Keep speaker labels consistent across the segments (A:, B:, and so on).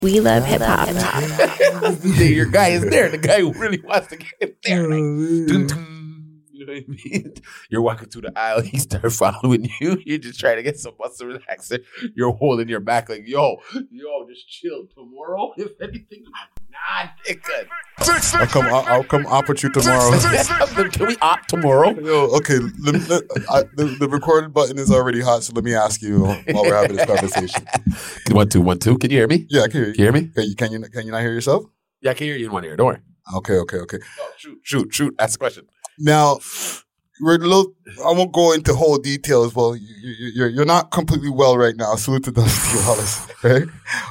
A: We love hip hop.
B: Your guy is there. The guy who really wants to get there. Like, dun, dun. You know what I mean? You're walking through the aisle. He starts following you. You're just trying to get some muscle relaxer. You're holding your back like, yo, just chill. Tomorrow, if anything, I'm not nigga.
C: I'll come op with you tomorrow.
B: Can we opt tomorrow?
C: Yo, okay. The recorded button is already hot, so let me ask you while we're having this conversation.
B: 1, 2, 1, 2. Can you hear me?
C: Yeah, I can hear you.
B: Can you hear me?
C: Can you not hear yourself?
B: Yeah, I can hear you in one ear. Don't worry.
C: Okay.
B: Oh, shoot. Ask the question.
C: Now, I won't go into whole details. Well, you're not completely well right now. Salute to Dusty Wallace, right?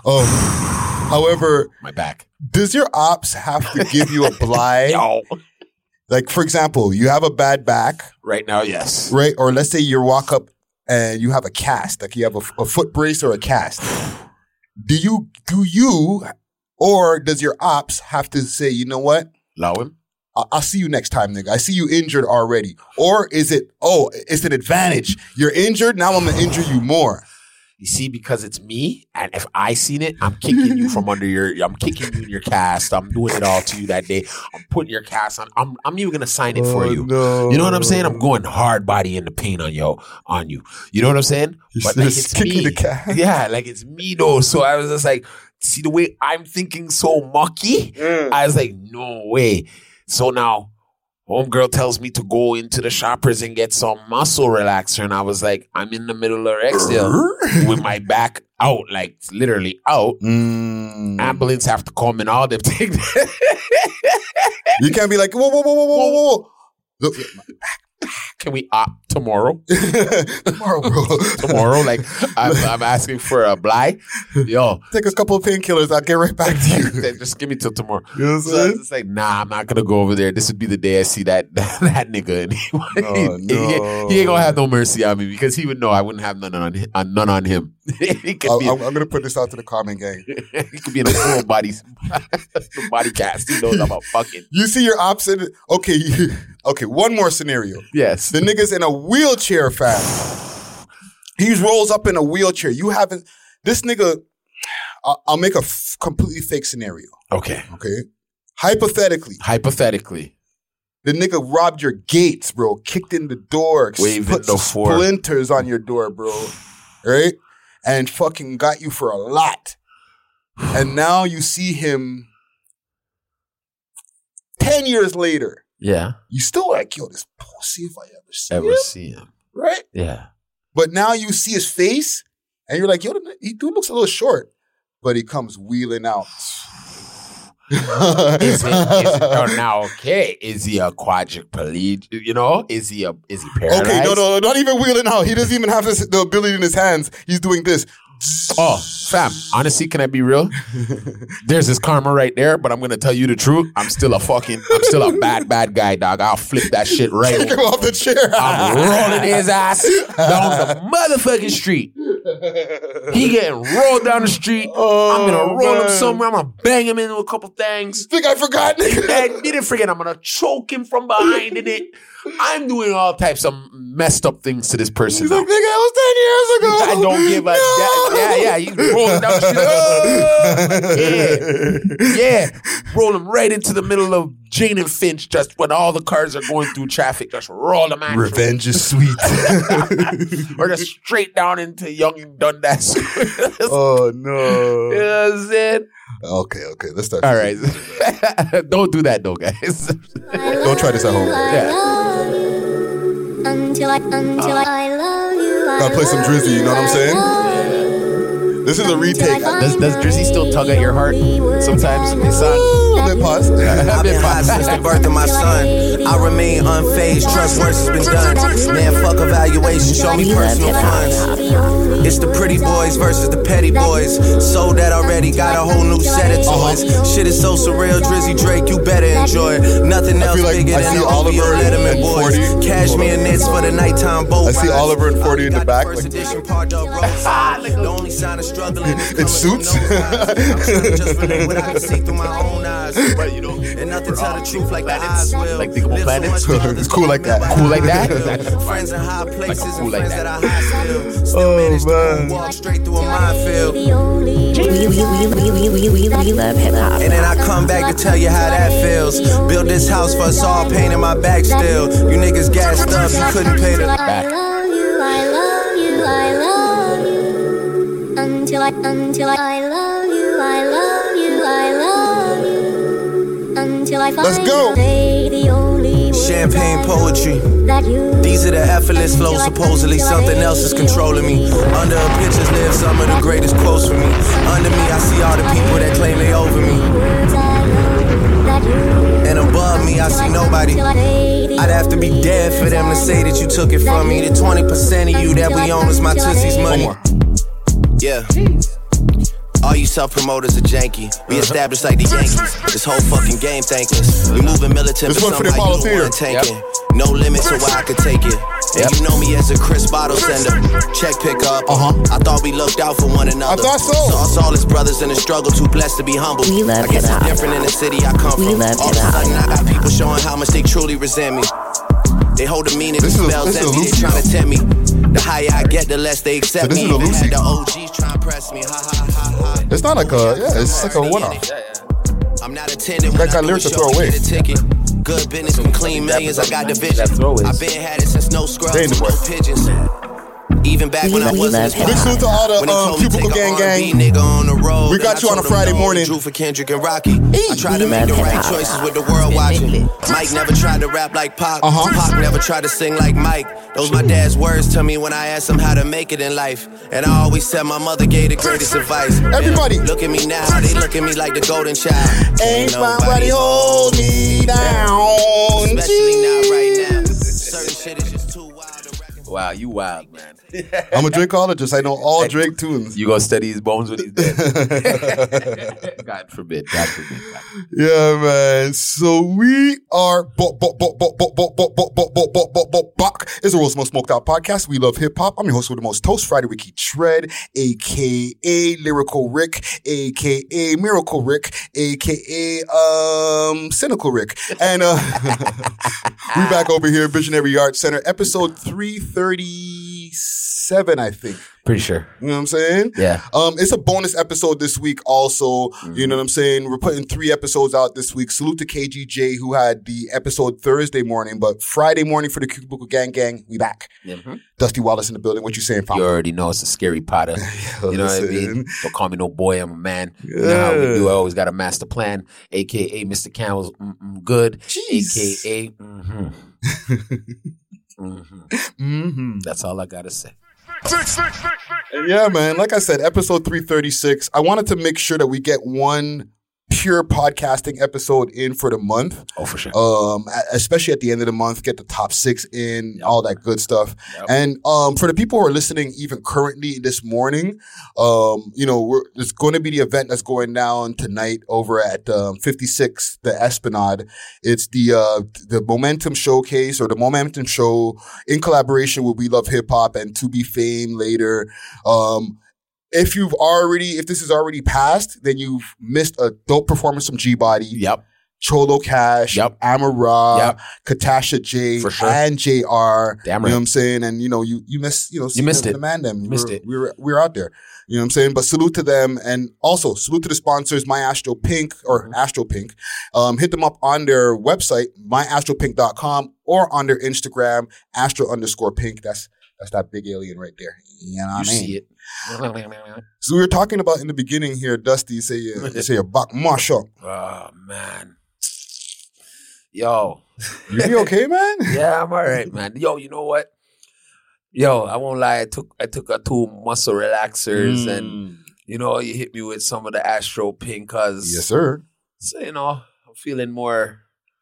C: However,
B: my back.
C: Does your ops have to give you a bly?
B: No.
C: Like, for example, you have a bad back.
B: Right now, yes.
C: Right? Or let's say you walk up and you have a cast. Like you have a foot brace or a cast. Do you, or does your ops have to say, you know what?
B: Allow him?
C: I'll see you next time, nigga. I see you injured already. Or is it, it's an advantage. You're injured, now I'm going to injure you more.
B: You see, because it's me, and if I seen it, I'm kicking you from under I'm kicking you in your cast. I'm doing it all to you that day. I'm putting your cast on. I'm even going to sign it for you.
C: No.
B: You know what I'm saying? I'm going hard body in the paint on you. You know what I'm saying?
C: But like, it's me. The cast.
B: Yeah, like it's me though. So I was just like, see the way I'm thinking so mucky? I was like, no way. So now, homegirl tells me to go into the shoppers and get some muscle relaxer. And I was like, I'm in the middle of exhale with my back out, like literally out. Ambulance have to come and all them things.
C: You can't be like, whoa. Look,
B: can we opt tomorrow?
C: Tomorrow, bro.
B: Tomorrow, like I'm asking for a bly. Yo,
C: take a couple of painkillers. I'll get right back to you.
B: Just give me till tomorrow.
C: You know what I'm
B: saying? So I was just like, nah, I'm not gonna go over there. This would be the day I see that nigga, and he ain't gonna have no mercy on me because he would know I wouldn't have none on him.
C: I'm gonna put this out to the comment gang.
B: He could be in a full body cast. He knows I'm a fucking.
C: You see your ops in it. Okay. One more scenario.
B: Yes.
C: The nigga's in a wheelchair, fam. He rolls up in a wheelchair. This nigga, I'll make a completely fake scenario.
B: Okay.
C: Hypothetically. The nigga robbed your gates, bro. Kicked in the door.
B: Waving the fork.
C: Splinters on your door, bro. Right? And fucking got you for a lot. And now you see him 10 years later.
B: Yeah.
C: You still like, yo, this pussy if I
B: see him.
C: Right?
B: Yeah.
C: But now you see his face and you're like, yo, he dude looks a little short. But he comes wheeling out.
B: Is he a quadriplegic? You know? Is he paralyzed?
C: Okay, no, not even wheeling out. He doesn't even have the ability in his hands. He's doing this.
B: Oh, fam, honestly, can I be real? There's this karma right there, but I'm going to tell you the truth. I'm still a bad guy, dog. I'll flip that shit right
C: Take him off the chair.
B: I'm rolling his ass down the motherfucking street. He getting rolled down the street. I'm going to roll him somewhere. I'm going to bang him into a couple things.
C: Think I forgot, nigga?
B: And you didn't forget. I'm going to choke him from behind in it. I'm doing all types of messed up things to this person.
C: He's like, nigga, that was 10 years ago.
B: I don't give a damn. Yeah, he's rolling down the street. Yeah. Roll him right into the middle of Jane and Finch, just when all the cars are going through traffic, just roll them out.
C: Revenge is sweet.
B: Or just straight down into Young and Dundas.
C: Oh, no.
B: You know what I'm saying?
C: Okay, let's start.
B: All right. Don't do that, though, guys.
C: Don't try this at home.
B: Yeah.
D: Until I love you.
C: Gotta play some Drizzy, you know what I'm saying? This is a retake.
B: Does Drizzy still tug at your heart sometimes in his song?
C: A bit pause.
E: I've been hot since the birth of my son. I remain unfazed. Trust work has been done. Man, fuck evaluation. Show me personal funds. It's the pretty boys versus the petty boys. Sold that already. Got a whole new set of toys. Shit is so surreal. Drizzy Drake, you better enjoy it. Nothing else bigger than the OVO Letterman boys. Cashmere knits for the nighttime boat.
C: I see Oliver and 40 in the back.
E: The only sign of struggling.
C: In suits?
E: I'm trying to just relate what I can see through my own eyes.
B: But you know,
E: And nothing tell the truth like the eyes will.
B: Like think about
E: Live so
B: planets.
E: much beyond
C: It's
E: the
C: cool like that.
E: goal
B: Cool like that?
E: Friends in high places
B: cool
E: and
B: like
E: friends
B: that.
E: that are high still. Still manage to walk straight through a minefield.
D: The only
A: We love hip hop.
E: And then I come back to tell you how that feels. Build this house for us all, pain in my back still. You niggas gassed up, you couldn't pay the
D: I love you, I love you, I love you. Until I love you, I love you, I love you. Until I find
C: Let's go.
D: the only
E: champagne poetry.
D: that you
E: These are the effortless flows, supposedly something else is controlling me. Under a pictures live some of the greatest quotes for me. Under me, I see all the people that claim they over me.
D: words I know that you
E: And above me, I see nobody. I'd have to be dead for them to say that you took it from me. The 20% of you that we own is my Tootsie's money. Yeah. All you self-promoters are janky. We established like the Yankees. This whole fucking game thankless. We moving militant,
C: This
E: but
C: one for the
E: somehow
C: Apollo
E: you the one
C: Theater.
E: tanking. No limit to where I could take it. And you know me as a Chris bottle sender, check pickup. I thought we looked out for one another.
C: I thought so.
E: Saw us all as brothers in the struggle, too blessed to be humble.
A: We love
E: I guess
A: hip-hop.
E: I'm different in the city I come
A: We
E: from.
A: love
E: All of a
A: hip-hop.
E: sudden I got people showing how much they truly resent me. They hold the meaning
C: This
E: to
C: is a-
E: spells
C: this is a
E: envy, they
C: Lucy
E: trying to
C: album.
E: tempt me. The higher I get, the less they accept
C: So this
E: me.
C: is a
E: Even
C: Lucy.
E: had the OGs trying to press me. Ha ha ha ha.
C: It's not like a, yeah, it's like a one-off.
E: I'm not attending
C: That
E: when
C: got
E: I do a
C: lyrics to
E: show
C: throw
E: to
C: away.
E: get a ticket. Good business can clean millions, I got the vision.
B: That's throwaways.
E: I've been had it since no scrubs
C: They in the
E: and no
C: way.
E: pigeons. Even back when I
A: We
E: wasn't
A: love
E: as
A: hip-hop.
C: Big salute to all the
E: When he told me
C: Cubicle
E: take a
C: Gang
E: R&B
C: gang.
E: nigga on the road,
C: We
E: then
C: got
E: I
C: you on a
E: told him
C: Friday
E: no,
C: morning.
E: Drew for Kendrick and Rocky. I tried to
A: We
E: make the
A: love
E: right
A: hip-hop.
E: choices with the world watching. Mike never tried to rap like Pac. Pac never tried to sing like Mike. Those my dad's words to me when I asked him how to make it in life. And I always said my mother gave the greatest advice.
C: Everybody.
E: Look at me now, they look at me like the golden child.
C: Ain't nobody hold me down.
E: Especially not right now. Certain shit is just too wild to reckon.
B: Wow, you wild, man.
C: I'm a Drakeologist. I know all Drake tunes.
B: You gonna study his bones when he's dead. God forbid. God forbid.
C: Yeah, man. So we are back. It's a Roast Most Smoked Out podcast. We love hip hop. I'm your host with the most toast, Friday Rick Tread, aka Lyrical Rick, aka Miracle Rick, aka Cynical Rick, and we back over here, Visionary Arts Center, episode 337, I think.
B: Pretty sure.
C: You know what I'm saying?
B: Yeah.
C: It's a bonus episode this week also. You know what I'm saying? We're putting 3 episodes out this week. Salute to KGJ who had the episode Thursday morning, but Friday morning for the Cubicle Gang Gang, we back. Dusty Wallace in the building. What you saying, fam?
B: You already know it's a scary Potter. You know what I
C: listen.
B: mean? Don't call me no boy, I'm a man. You know how we do. I always got a master plan, aka Mr. Campbell's good,
C: Jeez.
B: aka That's all I gotta say.
C: Yeah, man. Like I said, episode 336. I wanted to make sure that we get one pure podcasting episode in for the month.
B: Oh, for sure.
C: Especially at the end of the month, get the top 6 in, all that good stuff.
B: Yep.
C: And for the people who are listening even currently this morning, you know, there's going to be the event that's going down tonight over at 56, the Esplanade. It's the Momentum Showcase or the Momentum Show in collaboration with We Love Hip Hop and To Be Fame later. If this is already passed, then you've missed a dope performance from G-Body.
B: Yep.
C: Cholo Cash,
B: Yep.
C: Amara,
B: Yep.
C: Katasha J,
B: For sure.
C: and JR.
B: Damn
C: You know
B: right.
C: what I'm saying? And you know, you missed, you
B: missed it.
C: the man them.
B: Missed it.
C: We're out there. You know what I'm saying? But salute to them, and also salute to the sponsors, My Astro Pink or Astro Pink. Hit them up on their website, myastropink.com, or on their Instagram, astro_pink. That's that big alien right there. You know what I
B: You
C: mean?
B: see it.
C: So we were talking about in the beginning here, Dusty, you say your back mash up.
B: Oh, man. Yo.
C: You be okay, man?
B: Yeah, I'm all right, man. Yo, you know what? Yo, I won't lie. I took 2 muscle relaxers, and you know, you hit me with some of the Astro Pink, cause
C: Yes, sir.
B: so, you know, I'm feeling more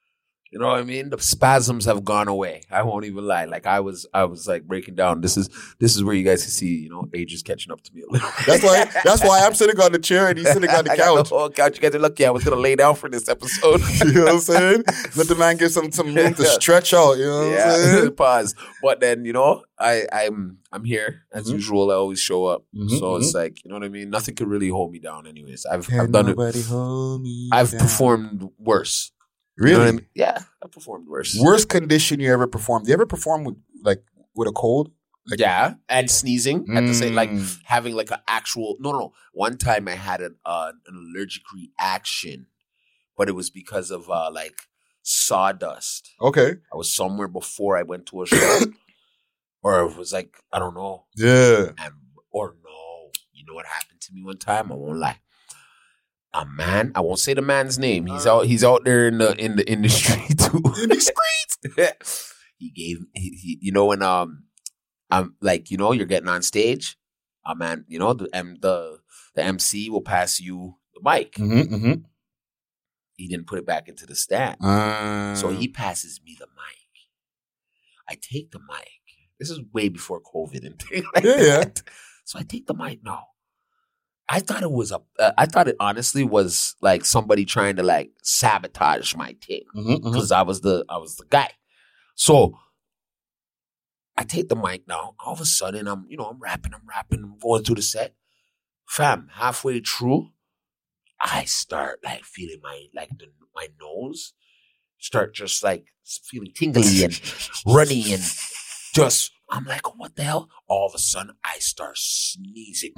B: You know what I mean? The spasms have gone away. I won't even lie. Like I was like breaking down. This is where you guys can see, you know, age is catching up to me a little.
C: That's why I'm sitting on the chair and he's sitting on the couch.
B: Oh, couch. You guys are lucky. I was gonna lay down for this episode.
C: You know what I'm saying? Let the man give some room to stretch out. You know what I'm saying?
B: Pause. But then, you know, I'm here as usual. I always show up. So it's like, you know what I mean? Nothing could really hold me down. Anyways, I've done it. I've performed worse.
C: Really?
B: You know what I mean? Yeah, I performed worse.
C: Worst condition you ever performed? Do you ever perform with a cold? Like,
B: yeah, and sneezing at the same, like having like an actual. No. One time I had an allergic reaction, but it was because of like sawdust.
C: Okay.
B: I was somewhere before I went to a show, or it was like I don't know.
C: Yeah.
B: You know what happened to me one time? I won't lie. A man, I won't say the man's name. He's out there in the industry too. In the streets. He you know, when I'm like, you know, you're getting on stage, a man, you know, the MC will pass you the mic. He didn't put it back into the stand. So he passes me the mic. I take the mic. This is way before COVID and things like that. So I take the mic now. I thought it honestly was like somebody trying to like sabotage my thing because I was the guy. So I take the mic now. All of a sudden, I'm rapping, I'm going through the set. Fam, halfway through, I start like feeling my nose start just like feeling tingly and runny and just. I'm like, what the hell? All of a sudden, I start sneezing.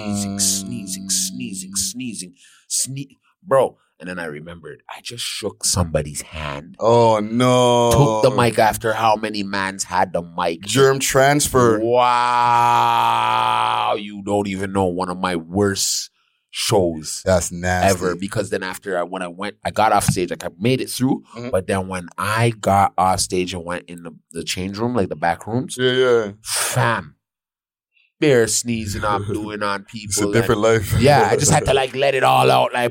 B: Bro, and then I remembered, I just shook somebody's hand.
C: Oh, no.
B: Took the mic after how many mans had the mic.
C: Germ transfer.
B: Wow. You don't even know, one of my worst shows.
C: That's nasty.
B: Ever. Because then after I got off stage, like I made it through, but then when I got off stage and went in the change room, like the back rooms, fam, bare sneezing I'm doing on people.
C: It's a different life.
B: Yeah, I just had to like let it all out, like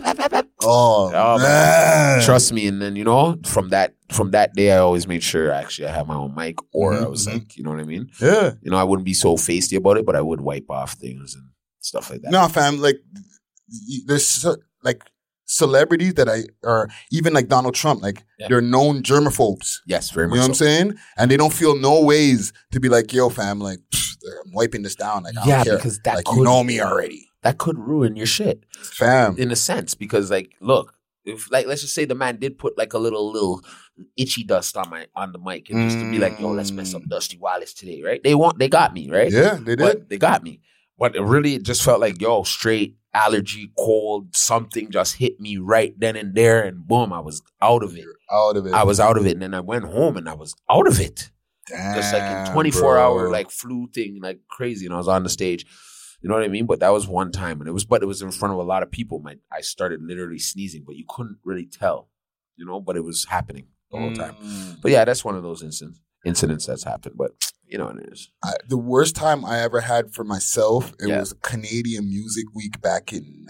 C: oh man.
B: Trust me. And then, you know, from that day I always made sure actually I had my own mic, or I was like, you know what I mean?
C: Yeah.
B: You know, I wouldn't be so feisty about it, but I would wipe off things and stuff like that.
C: No, fam, like there's like celebrities that are even like Donald Trump, like they're known germaphobes.
B: Yes, very much.
C: You know what I'm saying? And they don't feel no ways to be like, yo, fam, like I'm wiping this down. Like I don't care.
B: Because that
C: like you know me already.
B: That could ruin your shit,
C: fam.
B: In a sense, because like, look, if like let's just say the man did put like a little itchy dust on the mic, and just to be like, yo, let's mess up Dusty Wallace today, right? They got me, right?
C: Yeah, they did.
B: But they got me. But it just felt like, yo, straight allergy, cold, something just hit me right then and there, and boom, I was out of it. I was out of it, and then I went home and I was out of it.
C: Damn,
B: just like a 24-hour like flu thing, like crazy, and I was on the stage. You know what I mean? But that was one time, and it was in front of a lot of people. I started literally sneezing, but you couldn't really tell, you know. But it was happening the whole time. But yeah, that's one of those incidents that's happened. But you know what it is.
C: The worst time I ever had for myself, it was Canadian Music Week back in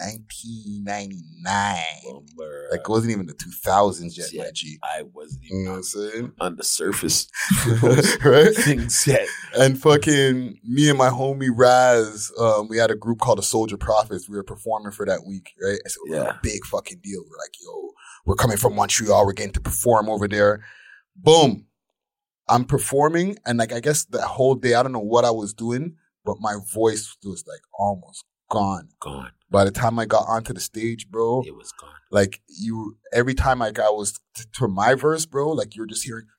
C: 1999. Like it wasn't even the 2000s yet, Reggie.
B: I wasn't even
C: you know what I'm saying?
B: On the surface.
C: Right?
B: Things yet.
C: And fucking me and my homie Raz, we had a group called the Soldier Prophets. We were performing for that week, right? So it was a big fucking deal. We're like, yo, we're coming from Montreal. We're getting to perform over there. Boom. I'm performing, and like I guess the whole day, I don't know what I was doing, but my voice was like almost gone. By the time I got onto the stage, bro,
B: it was gone.
C: Like every time like I was to my verse, bro, like you're just hearing,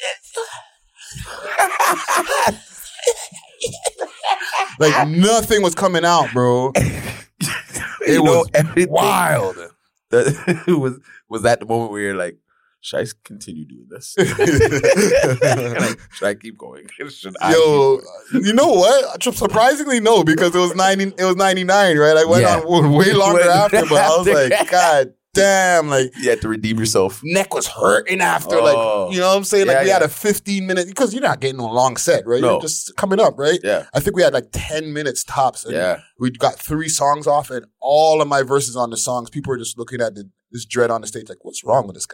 C: like nothing was coming out, bro. It was wild.
B: Was that the moment where you're like, should I continue doing this? Like, should I keep going?
C: Yo, you know what? Surprisingly, no, because it was 99, right? I went on way longer after, but I was like, God damn, like
B: you had to redeem yourself.
C: Neck was hurting after, like you know what I'm saying? Like we had a 15-minute because you're not getting a long set, right?
B: No.
C: You're just coming up, right?
B: Yeah.
C: I think we had like 10 minutes tops. And we got 3 songs off, and all of my verses on the songs, people were just looking at this dread on the stage, like, what's wrong with this guy?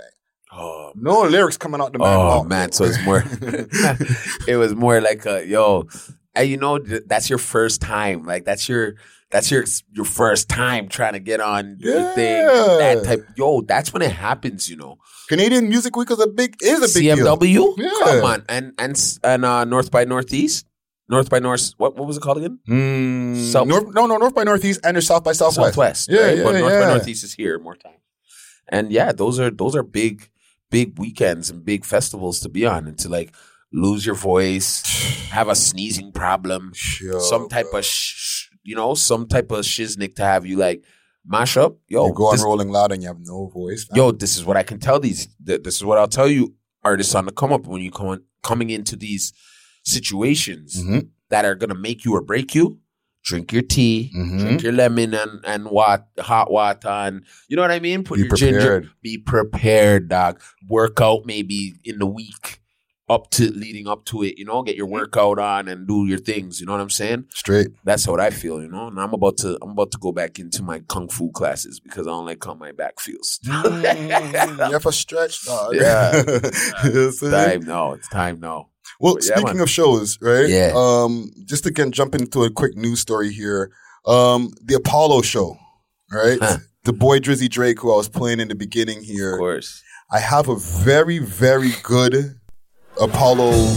B: Oh,
C: No lyrics coming out the man.
B: oh man. So it's more. It was more like and you know that's your first time. Like that's your first time trying to get on the thing. That type. That's when it happens. You know.
C: Canadian Music Week is a big deal.
B: CMW.
C: Yeah.
B: Come on, and North by Northeast. North by North. What was it called again?
C: North by Northeast and there's South by Southwest.
B: Yeah, right? But North by Northeast is here more time. And yeah, those are big weekends and big festivals to be on and to like lose your voice, have a sneezing problem, some type of some type of shiznick to have you like mash up.
C: You go on Rolling Loud and you have no voice.
B: This is what I can tell this is what I'll tell you artists on the come up when you coming into these situations that are gonna make you or break you. Drink your tea, drink your lemon and hot water, and you know what I mean? Put your ginger. Be prepared, dog. Work out maybe in the week leading up to it, you know, get your workout on and do your things, you know what I'm saying?
C: Straight.
B: That's what I feel, you know. And I'm about to go back into my kung fu classes because I don't like how my back feels.
C: You have a stretch, dog.
B: Yeah. It's time now.
C: Well, speaking of shows, right?
B: Yeah.
C: Just to jump into a quick news story here. The Apollo show, right? The boy Drizzy Drake, who I was playing in the beginning here.
B: Of course.
C: I have a very, very good Apollo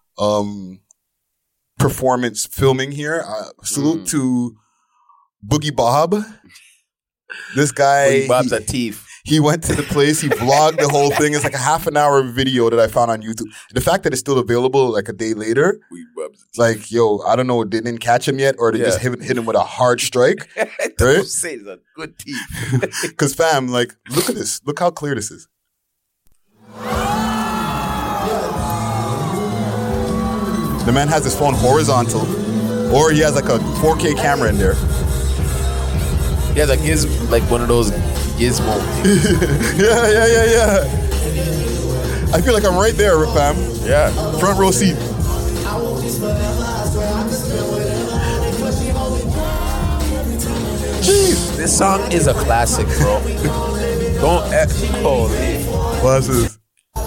C: performance filming here. Salute to Boogie Bob. This guy.
B: Boogie Bob's a thief.
C: He went to the place. He vlogged the whole thing. It's like a half-an-hour video that I found on YouTube. The fact that it's still available like a day later, it's like, I don't know, they didn't catch him yet or they just hit him with a hard strike.
B: Right? Say it's a good thief.
C: Because fam, like, look at this. Look how clear this is. The man has his phone horizontal or he has like a 4K camera in there.
B: He has like one of those gizmo.
C: Yeah. I feel like I'm right there, fam.
B: Yeah.
C: Front row seat. Jeez.
B: This song is a classic, bro. Holy.
C: What's this?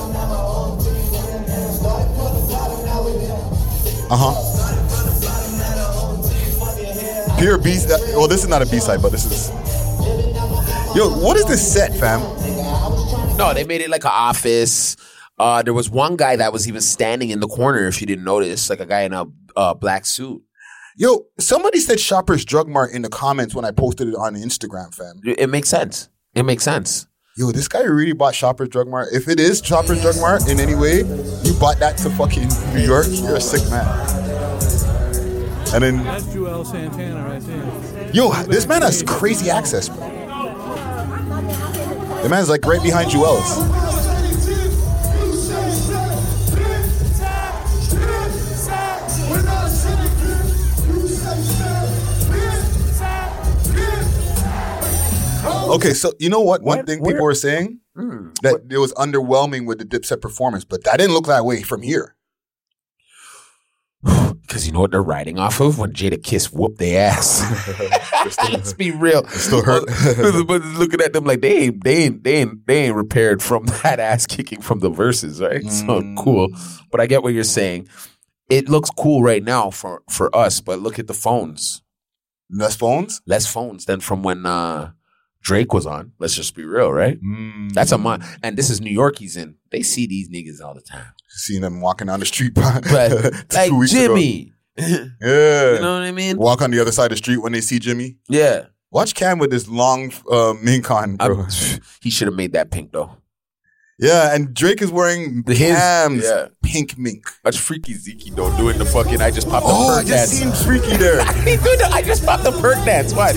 C: Pure B. Well, this is not a B-side, but this is. Yo, what is this set, fam?
B: No, they made it like an office. There was one guy that was even standing in the corner, if you didn't notice, like a guy in a black suit.
C: Yo, somebody said Shoppers Drug Mart in the comments when I posted it on Instagram, fam.
B: It makes sense.
C: Yo, this guy really bought Shoppers Drug Mart. If it is Shoppers Drug Mart in any way, you bought that to fucking New York, you're a sick man. And then
F: that's Joel Santana right there.
C: Yo, this man has crazy access, bro. The man's like right behind Joel's. Okay, so you know what? One thing people were saying that it was underwhelming with the Dipset performance, but that didn't look that way from here.
B: Because you know what they're riding off of when Jada Kiss whooped their ass. Let's be real.
C: It still hurt.
B: But looking at them like they ain't repaired from that ass kicking from the verses, right? So cool. But I get what you're saying. It looks cool right now for us, but look at the phones.
C: Less phones
B: than from when Drake was on. Let's just be real, right? That's a month. And this is New York he's in. They see these niggas all the time.
C: Seeing them walking down the street.
B: But like Jimmy.
C: Yeah.
B: You know what I mean?
C: Walk on the other side of the street when they see Jimmy.
B: Yeah.
C: Watch Cam with this long mink on, bro.
B: He should have made that pink, though.
C: Yeah, and Drake is wearing Cam's pink mink.
B: Watch Freaky Zeke, though, doing the fucking I just popped the
C: I
B: perk
C: just
B: dance.
C: seen Freaky there.
B: He's doing the I just popped the perk dance. Watch.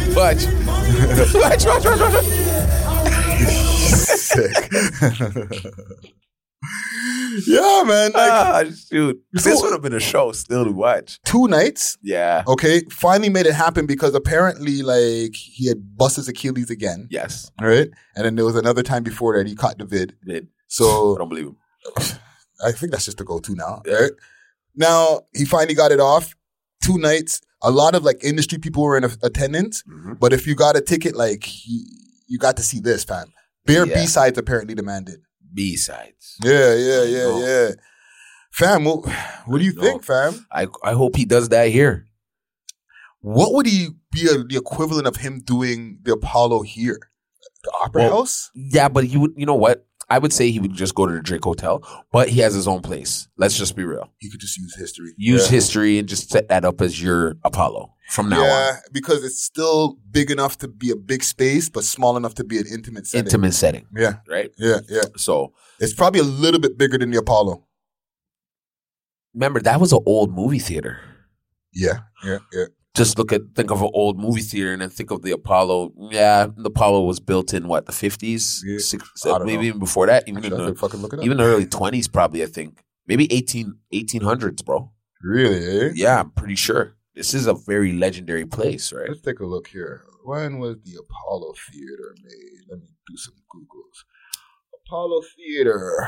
C: Sick. Yeah, man. Like,
B: shoot. This would have been a show still to watch.
C: 2 nights.
B: Yeah.
C: Okay. Finally made it happen because apparently, like, he had bust his Achilles again.
B: Yes.
C: Right? And then there was another time before that he caught the vid. So
B: I don't believe him.
C: I think that's just the go-to now. Yeah. Right? Now, he finally got it off. 2 nights. A lot of, like, industry people were in attendance. But if you got a ticket, like, you got to see this, fam. Bare B-sides apparently demanded.
B: B-sides.
C: Yeah. Fam, what do you think, fam?
B: I hope he does that here.
C: What would he be the equivalent of him doing the Apollo here? The Opera House?
B: Yeah, but he would, you know what? I would say he would just go to the Drake Hotel, but he has his own place. Let's just be real.
C: He could just use history.
B: Use history and just set that up as your Apollo from now on.
C: Yeah, because it's still big enough to be a big space, but small enough to be an intimate setting.
B: Intimate setting.
C: Yeah.
B: Right?
C: Yeah.
B: So
C: it's probably a little bit bigger than the Apollo.
B: remember, that was an old movie theater.
C: Yeah.
B: Just think of an old movie theater and then think of the Apollo. Yeah, the Apollo was built in what, the 50s?
C: Yeah.
B: Maybe even before that. Even
C: Actually, I could fucking look it up.
B: even the early 20s probably, I think. Maybe 1800s, bro.
C: Really, eh?
B: Yeah, I'm pretty sure. This is a very legendary place, right?
C: Let's take a look here. When was the Apollo Theater made? Let me do some Googles. Apollo Theater.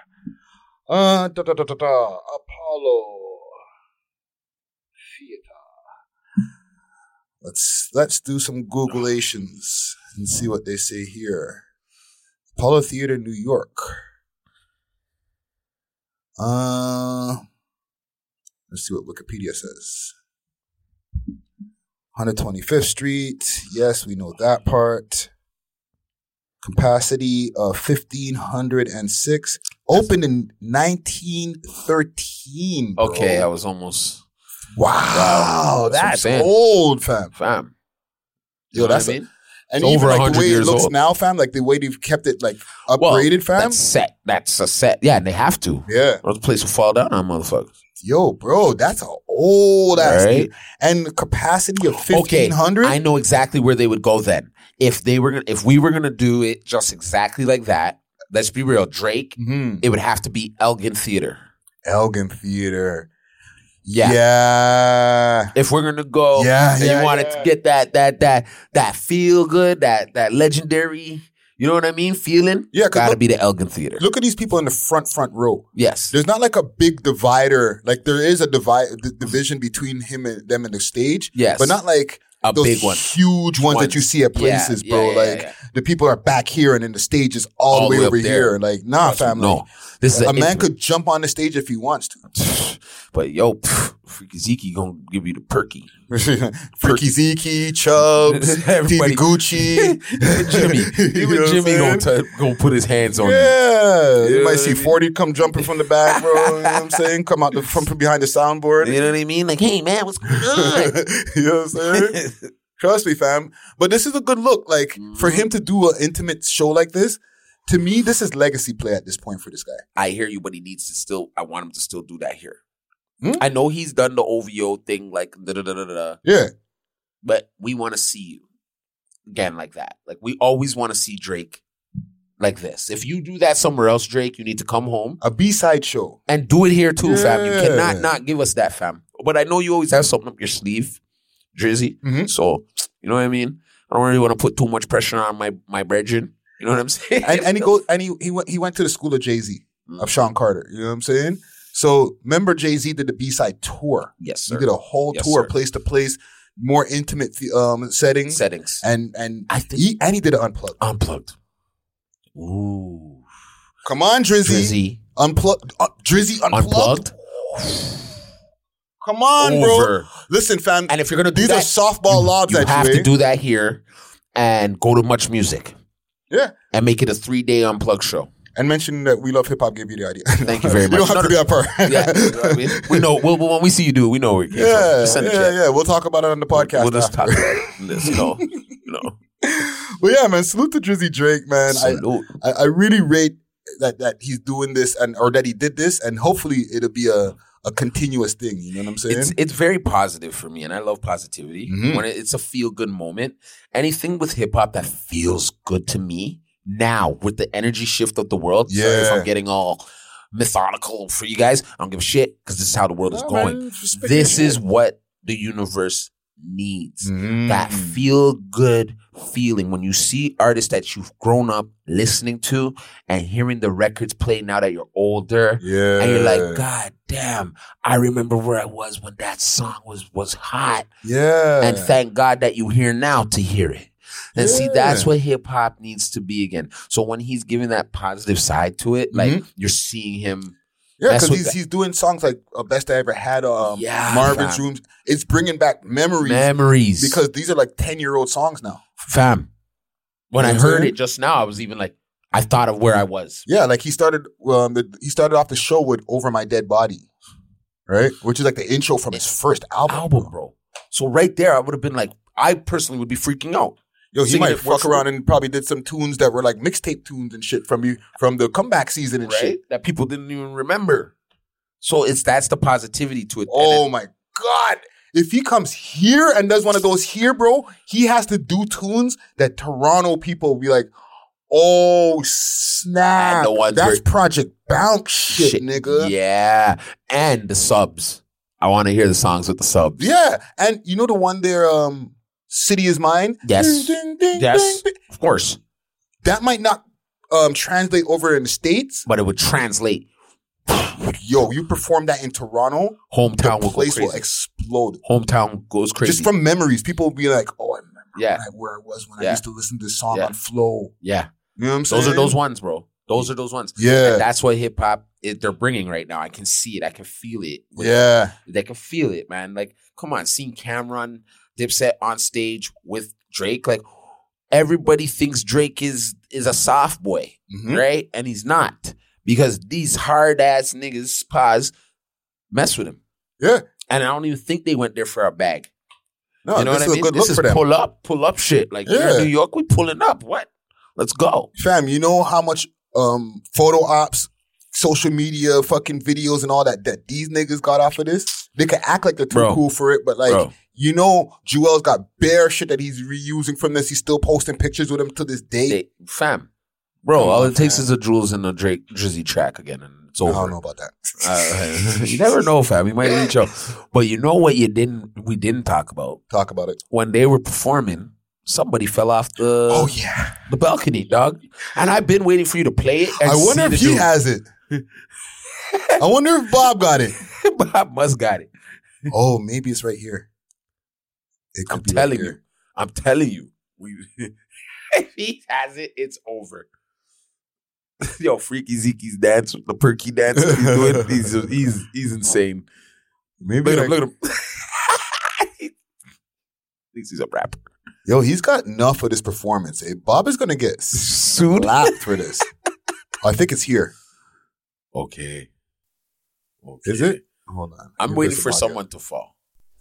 C: Apollo Theater. Let's do some Googleations and see what they say here. Apollo Theater, New York. Let's see what Wikipedia says. 125th Street. Yes, we know that part. Capacity of 1,506. Opened in 1913. Bro.
B: Okay, I was almost...
C: Wow,
B: That's
C: that's
B: what I'm saying.
C: old, fam.
B: Fam.
C: Yo,
B: You know
C: that's
B: what I mean?
C: And
B: It's
C: even
B: over
C: like
B: 100
C: the way it
B: years
C: looks
B: old.
C: now, fam, like the way they've kept it like
B: Well,
C: upgraded, fam.
B: That's set. That's a set. Yeah, and they have to.
C: Yeah.
B: Or the place will fall down on motherfuckers.
C: Yo, bro, that's an old ass
B: Right?
C: thing. And the capacity of
B: Okay,
C: 1,500?
B: I know exactly where they would go then. If we were gonna do it just exactly like that, let's be real, Drake, it would have to be Elgin Theater.
C: Elgin Theater.
B: Yeah.
C: Yeah.
B: If we're gonna go,
C: Yeah,
B: and
C: yeah,
B: you wanted
C: yeah.
B: to get that feel good, that legendary, you know what I mean, feeling.
C: Yeah, 'cause
B: gotta
C: look-
B: be the Elgin Theater.
C: Look at these people in the front row.
B: Yes,
C: There's not like a big divider. Like there is a division between him and them in the stage.
B: Yes.
C: But not like
B: A
C: those
B: big one.
C: huge ones that you see at
B: Yeah,
C: places,
B: yeah,
C: bro.
B: yeah,
C: like
B: yeah.
C: the people are back here and then the stage is all the way
B: up
C: over
B: there.
C: here. Like, nah, family.
B: No, this is
C: A man could jump on the stage if he wants to.
B: But yo, Freaky Zeke gonna give you the perky.
C: Freaky Zeke, Chubbs,
B: Everybody-
C: TV Gucci.
B: Even Jimmy,
C: You know what I'm saying?
B: gonna put his hands on you.
C: Yeah. You
B: know
C: might
B: what
C: see
B: I mean?
C: 40 come jumping from the back, bro. You know what I'm saying? Come out from behind the soundboard.
B: You know what I mean? Like, hey man, what's going on?
C: You know what I'm saying? Trust me, fam. But this is a good look. Like, for him to do an intimate show like this, to me, this is legacy play at this point for this guy.
B: I hear you, but he needs to still. I want him to still do that here. I know he's done the OVO thing, like da-da-da-da-da,
C: Yeah.
B: but we want to see you again like that. Like we always want to see Drake like this. If you do that somewhere else, Drake, you need to come home
C: A B-side show.
B: and do it here too, fam. You
C: Yeah.
B: cannot not give us that, fam. But I know you always have something up your sleeve, Drizzy.
C: Mhm.
B: So you know what I mean. I don't really want to put too much pressure on my brethren. You know what I'm saying?
C: And he went to the school of Jay-Z, of Sean Carter. You know what I'm saying? So remember Jay-Z did the B-side tour.
B: Yes,
C: He
B: sir.
C: did a whole
B: Yes,
C: tour,
B: sir.
C: place to place, more intimate settings.
B: Settings.
C: And
B: I think-
C: he did it unplugged.
B: Unplugged. Ooh.
C: Come on, Drizzy.
B: Drizzy.
C: Unplugged. Drizzy unplugged.
B: Unplugged.
C: Come on,
B: Over.
C: bro. Listen, fam.
B: And if you're gonna do
C: these
B: that,
C: are softball lobs
B: you
C: at
B: have
C: you,
B: to
C: eh?
B: do that here and go to Much Music
C: Yeah.
B: and make it a 3-day unplugged show.
C: And mention that We Love Hip Hop gave you the idea.
B: Thank you very
C: You don't
B: much.
C: have
B: No,
C: to do that part.
B: Yeah, you know what I mean? We know. When we see you do it, we know where it came from.
C: Yeah,
B: Just send a check.
C: yeah. We'll talk about it on the podcast.
B: We'll just talk
C: after.
B: about this, you know.
C: But yeah, man, salute to Drizzy Drake, man.
B: Salute.
C: I really rate that he's doing this or that he did this, and hopefully it'll be a continuous thing. You know what I'm saying?
B: It's very positive for me, and I love positivity.
C: Mhm.
B: When it's a feel good moment, anything with hip hop that feels good to me now with the energy shift of the world. Sorry if
C: Yeah.
B: I'm getting all methodical for you guys. I don't give a shit because this is how the world is
C: No,
B: going.
C: man, just spit
B: This
C: your
B: is
C: shit.
B: what the universe needs.
C: Mm.
B: That feel good feeling when you see artists that you've grown up listening to and hearing the records play now that you're older.
C: Yeah.
B: And you're like, God damn, I remember where I was when that song was hot.
C: Yeah.
B: And thank God that you're here now to hear it. And see, that's what hip hop needs to be again. So when he's giving that positive side to it, like you're seeing him.
C: Yeah, because he's doing songs like Best I Ever Had, Marvin's Rooms. It's bringing back memories. Because these are like 10-year-old songs now.
B: Fam. When I heard it just now, I was even like, I thought of where I was.
C: Yeah, like he started off the show with Over My Dead Body, right? Which is like the intro from his first album, bro.
B: So right there, I would have been like, I personally would be freaking out.
C: Yo, he might fuck around and probably did some tunes that were like mixtape tunes and shit from the comeback season and shit
B: that people didn't even remember. So that's the positivity to it.
C: Oh my God. If he comes here and does one of those here, bro, he has to do tunes that Toronto people will be like, oh, snap. That's Project Bounce shit, nigga.
B: Yeah. And the subs. I want to hear the songs with the subs.
C: Yeah. And you know the one there, City Is Mine?
B: Yes.
C: Ding, ding,
B: yes.
C: ding, ding.
B: Of course.
C: That might not translate over in the States.
B: But it would translate.
C: Yo, you perform that in Toronto,
B: hometown
C: the place will explode.
B: Hometown goes crazy.
C: Just from memories. People will be like, oh, I remember where I was when I used to listen to this song on Flow.
B: Yeah.
C: You know what I'm saying?
B: Those are those ones, bro. Those are those ones.
C: Yeah.
B: And that's what hip hop they're bringing right now. I can see it. I can feel it. They can feel it, man. Like, come on. Seeing Cameron, Dipset on stage with Drake. Like, everybody thinks Drake is a soft boy, right? And he's not. Because these hard-ass niggas, mess with him.
C: Yeah.
B: And I don't even think they went there for a bag.
C: No,
B: you know
C: this
B: what
C: is
B: I mean?
C: a good
B: This
C: look
B: is
C: for them.
B: pull up shit. Like, you're in New York, we pulling up. What? Let's go.
C: Fam, you know how much photo ops, social media, fucking videos and all that these niggas got off of this? They can act like they're too cool for it, but like, you know, Jewel's got bare shit that he's reusing from this. He's still posting pictures with him to this day.
B: Fam. Bro, all it takes is a Jules and a Drake Drizzy track again, and it's over.
C: I don't know about that.
B: You never know, fam. You might reach out. But you know what we didn't talk about?
C: Talk about it.
B: When they were performing, somebody fell off the balcony, dog. And I've been waiting for you to play it. And
C: I wonder if he has it. I wonder if Bob got it.
B: Bob must got it.
C: Oh, maybe it's right here.
B: I'm telling you. I'm telling you. If he has it, it's over. Yo, Freaky Zeke's dance, the perky dance that he's doing, he's insane.
C: Maybe
B: look at him. He thinks he's a rapper.
C: Yo, he's got enough of this performance. Hey, Bob is gonna get slapped for this. I think it's here.
B: Okay.
C: Is it? Hold on.
B: I'm waiting for someone to fall.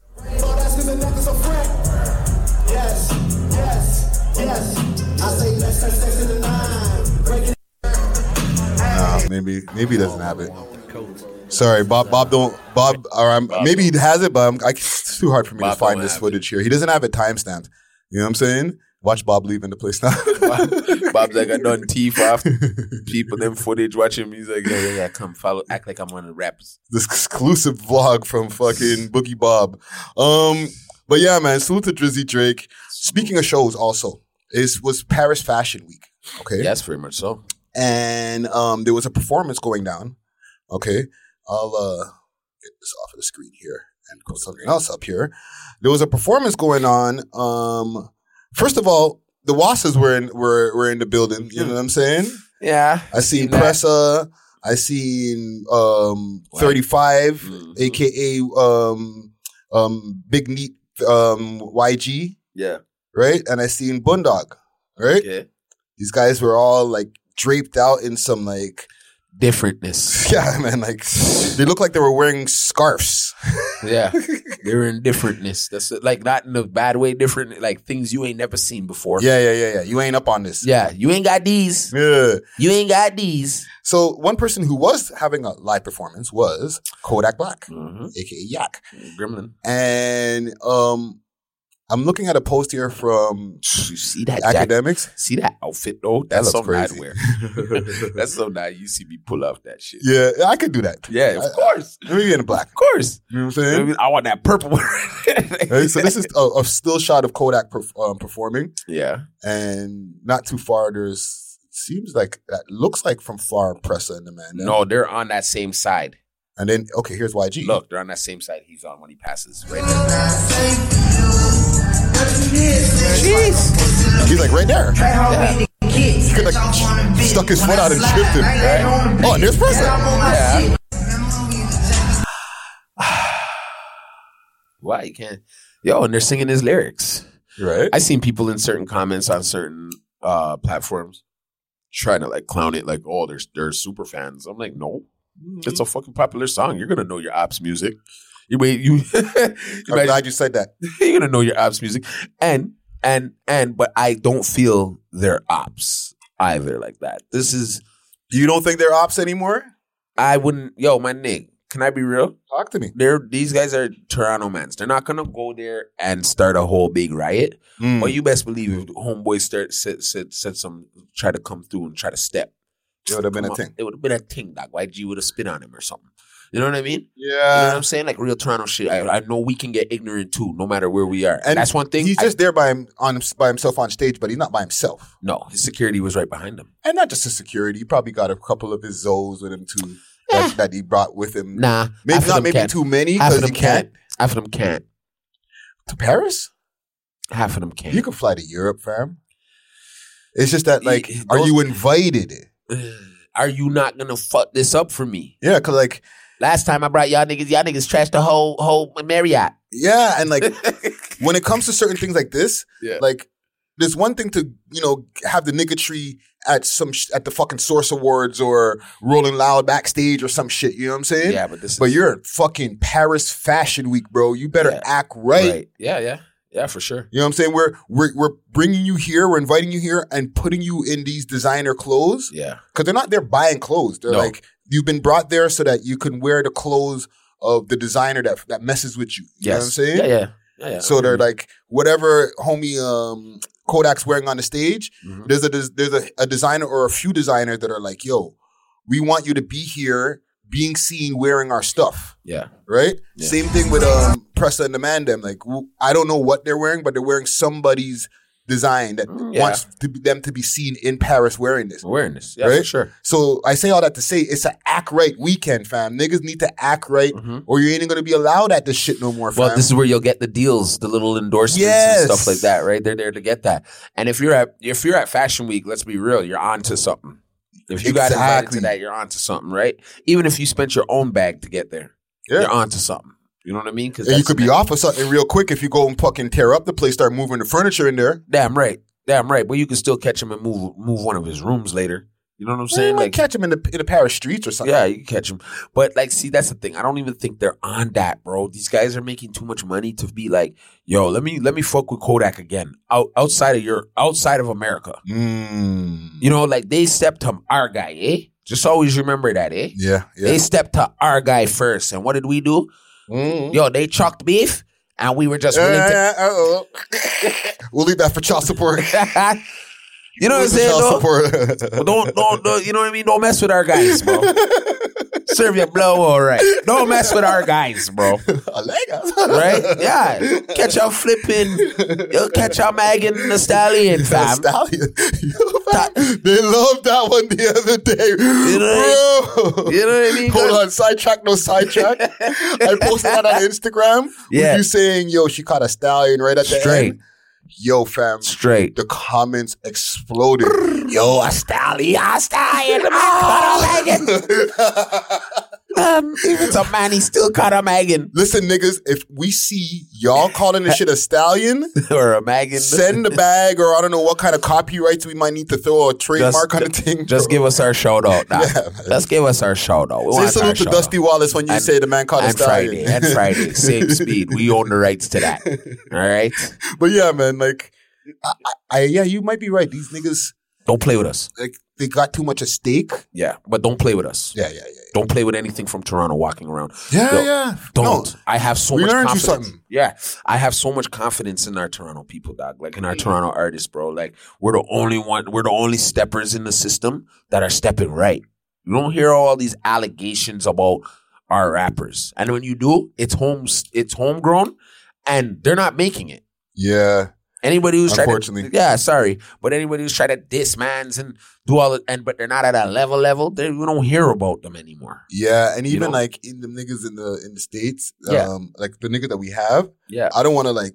C: Maybe he doesn't have it. Sorry, Bob don't. Maybe he has it, but it's too hard for me to find this footage here. He doesn't have it timestamped. You know what I'm saying? Watch Bob leaving the place now.
B: Bob's like, I done teeth off people, them footage, watch him. He's like, yeah, come follow, act like I'm one of the rappers.
C: This exclusive vlog from fucking Boogie Bob. But yeah, man, salute to Drizzy Drake. Speaking of shows also, it was Paris Fashion Week. Okay.
B: Yes, very much so.
C: And there was a performance going down. Okay. I'll get this off of the screen here and put something else up here. There was a performance going on. First of all, the Wassas were in the building. You know what I'm saying?
B: Yeah.
C: I seen Pressa. I seen 35, aka Big Neat YG.
B: Yeah.
C: Right? And I seen Boondog. Right?
B: Okay.
C: These guys were all like draped out in some like
B: differentness.
C: Yeah, man. Like they look like they were wearing scarves.
B: Yeah, they were in differentness. That's like not in a bad way. Different, like things you ain't never seen before.
C: Yeah. You ain't up on this.
B: Yeah, you ain't got these.
C: Yeah,
B: you ain't got these.
C: So one person who was having a live performance was Kodak Black, aka Yak
B: Gremlin,
C: and I'm looking at a post here from
B: you see that
C: Academics.
B: See that outfit though? That's
C: that looks
B: something
C: crazy.
B: I'd wear. That's something that you see me pull off that shit.
C: Yeah, I could do that.
B: Yeah, of course.
C: Maybe in black.
B: Of course.
C: You know what I'm saying?
B: I want that purple one.
C: Right, so this is a still shot of Kodak performing.
B: Yeah.
C: And not too far, seems like that looks like from far Pressa and the man.
B: No, they're on that same side.
C: And then, okay, here's YG.
B: Look, they're on that same side he's on when he passes right there.
C: Jeez. He's like right there. He could like stuck his foot out and tripped him. Right? Oh, and there's person.
B: Yeah. Why you can't? Yo, and they're singing his lyrics.
C: Right.
B: I seen people in certain comments on certain platforms trying to like clown it, like, oh, they're super fans. I'm like, no, it's a fucking popular song. You're gonna know your ops music. I'm
C: glad you said that.
B: You're gonna know your ops music, but I don't feel they're ops either like that.
C: You don't think they're ops anymore?
B: I wouldn't. Yo, my nigga, can I be real?
C: Talk to me.
B: These guys are Toronto mans. They're not gonna go there and start a whole big riot. But you best believe if homeboys try to come through and try to step,
C: it would have been a thing.
B: It would have been a thing, dog. YG would have spit on him or something. You know what I mean?
C: Yeah.
B: You know what I'm saying? Like real Toronto shit. I know we can get ignorant too, no matter where we are. And that's one thing.
C: He's just there by himself on stage, but he's not by himself.
B: No, his security was right behind him.
C: And not just his security. He probably got a couple of his Zoes with him too that he brought with him.
B: Nah.
C: Maybe too many because he can't.
B: Half of them can't.
C: To Paris?
B: Half of them can't.
C: You can fly to Europe, fam. It's just that, like, are you invited?
B: Are you not going to fuck this up for me?
C: Yeah, because, like,
B: last time I brought y'all niggas trashed the whole Marriott.
C: Yeah, and like when it comes to certain things like this, like there's one thing to, have the nigga tree at the fucking Source Awards or Rolling Loud backstage or some shit, you know what I'm saying?
B: Yeah,
C: but you're at fucking Paris Fashion Week, bro. You better act right.
B: Yeah, for sure.
C: You know what I'm saying? We're bringing you here, we're inviting you here and putting you in these designer clothes.
B: Yeah.
C: Because they're not there buying clothes. They're like, you've been brought there so that you can wear the clothes of the designer that messes with you. You know what I'm saying?
B: Yeah.
C: So they're like, whatever homie Kodak's wearing on the stage, there's a designer or a few designers that are like, yo, we want you to be here being seen wearing our stuff.
B: Yeah.
C: Right?
B: Yeah.
C: Same thing with Pressa and the Mandem. Like, I don't know what they're wearing, but they're wearing somebody's design that wants them to be seen in Paris wearing this.
B: Yeah,
C: right?
B: For sure.
C: So I say all that to say it's an act right weekend, fam. Niggas need to act right or you ain't going to be allowed at this shit no more, fam.
B: Well, this is where you'll get the deals, the little endorsements and stuff like that, right? They're there to get that. And if you're at Fashion Week, let's be real, you're on to something. If you got invited to that, you're on to something, right? Even if you spent your own bag to get there, you're on to something. You know what I mean?
C: Because you could be off of something real quick if you go and fucking tear up the place, start moving the furniture in there.
B: Damn right. But you can still catch him and move one of his rooms later. You know what I'm saying?
C: You might catch him in the Paris streets or something.
B: Yeah, you can catch him. But like, see, that's the thing. I don't even think they're on that, bro. These guys are making too much money to be like, yo, let me fuck with Kodak again outside of America. You know, like they stepped to our guy, eh? Just always remember that, eh?
C: Yeah.
B: They stepped to our guy first, and what did we do? Yo, they chucked beef, and we were just willing to.
C: We'll leave that for child support.
B: You know what I'm saying? Don't, you know what I mean? Don't mess with our guys, bro. Serve your blow all right. Don't mess with our guys, bro. Right? Yeah. Catch out flipping. You'll catch out Megan the Stallion, fam.
C: Stallion. They loved that one the other day.
B: You know what I mean?
C: Hold on. Sidetrack, no sidetrack. I posted that on Instagram.
B: Yeah.
C: With you saying, yo, she caught a stallion right at the end. Yo, fam.
B: Straight.
C: The comments exploded.
B: Yo, a stallion. Even some man, he still caught a Megan.
C: Listen, niggas, if we see y'all calling this shit a stallion
B: or a Megan,
C: send the bag, or I don't know what kind of copyrights we might need to throw a trademark on the thing.
B: Just give us our shout out now. Just give us our shout out.
C: Say salute to Dusty Wallace when you say the man caught a stallion.
B: And Friday, same speed. We own the rights to that. All right?
C: But yeah, man, like, you might be right. These niggas
B: don't play with us.
C: Like, they got too much at stake.
B: Yeah, but don't play with us.
C: Yeah.
B: Don't play with anything from Toronto walking around.
C: Yeah.
B: Don't. No, I have so much confidence.
C: You something.
B: Yeah. I have so much confidence in our Toronto people, dog. Like in our Toronto artists, bro. Like we're the only steppers in the system that are stepping right. You don't hear all these allegations about our rappers. And when you do, it's homegrown and they're not making it.
C: Yeah.
B: Anybody who's trying
C: to,
B: but anybody who's trying to diss mans and do all it, but they're not at a level, we don't hear about them anymore.
C: Yeah, and even like in the niggas in the States, like the niggas that we have,
B: yeah,
C: I don't want to like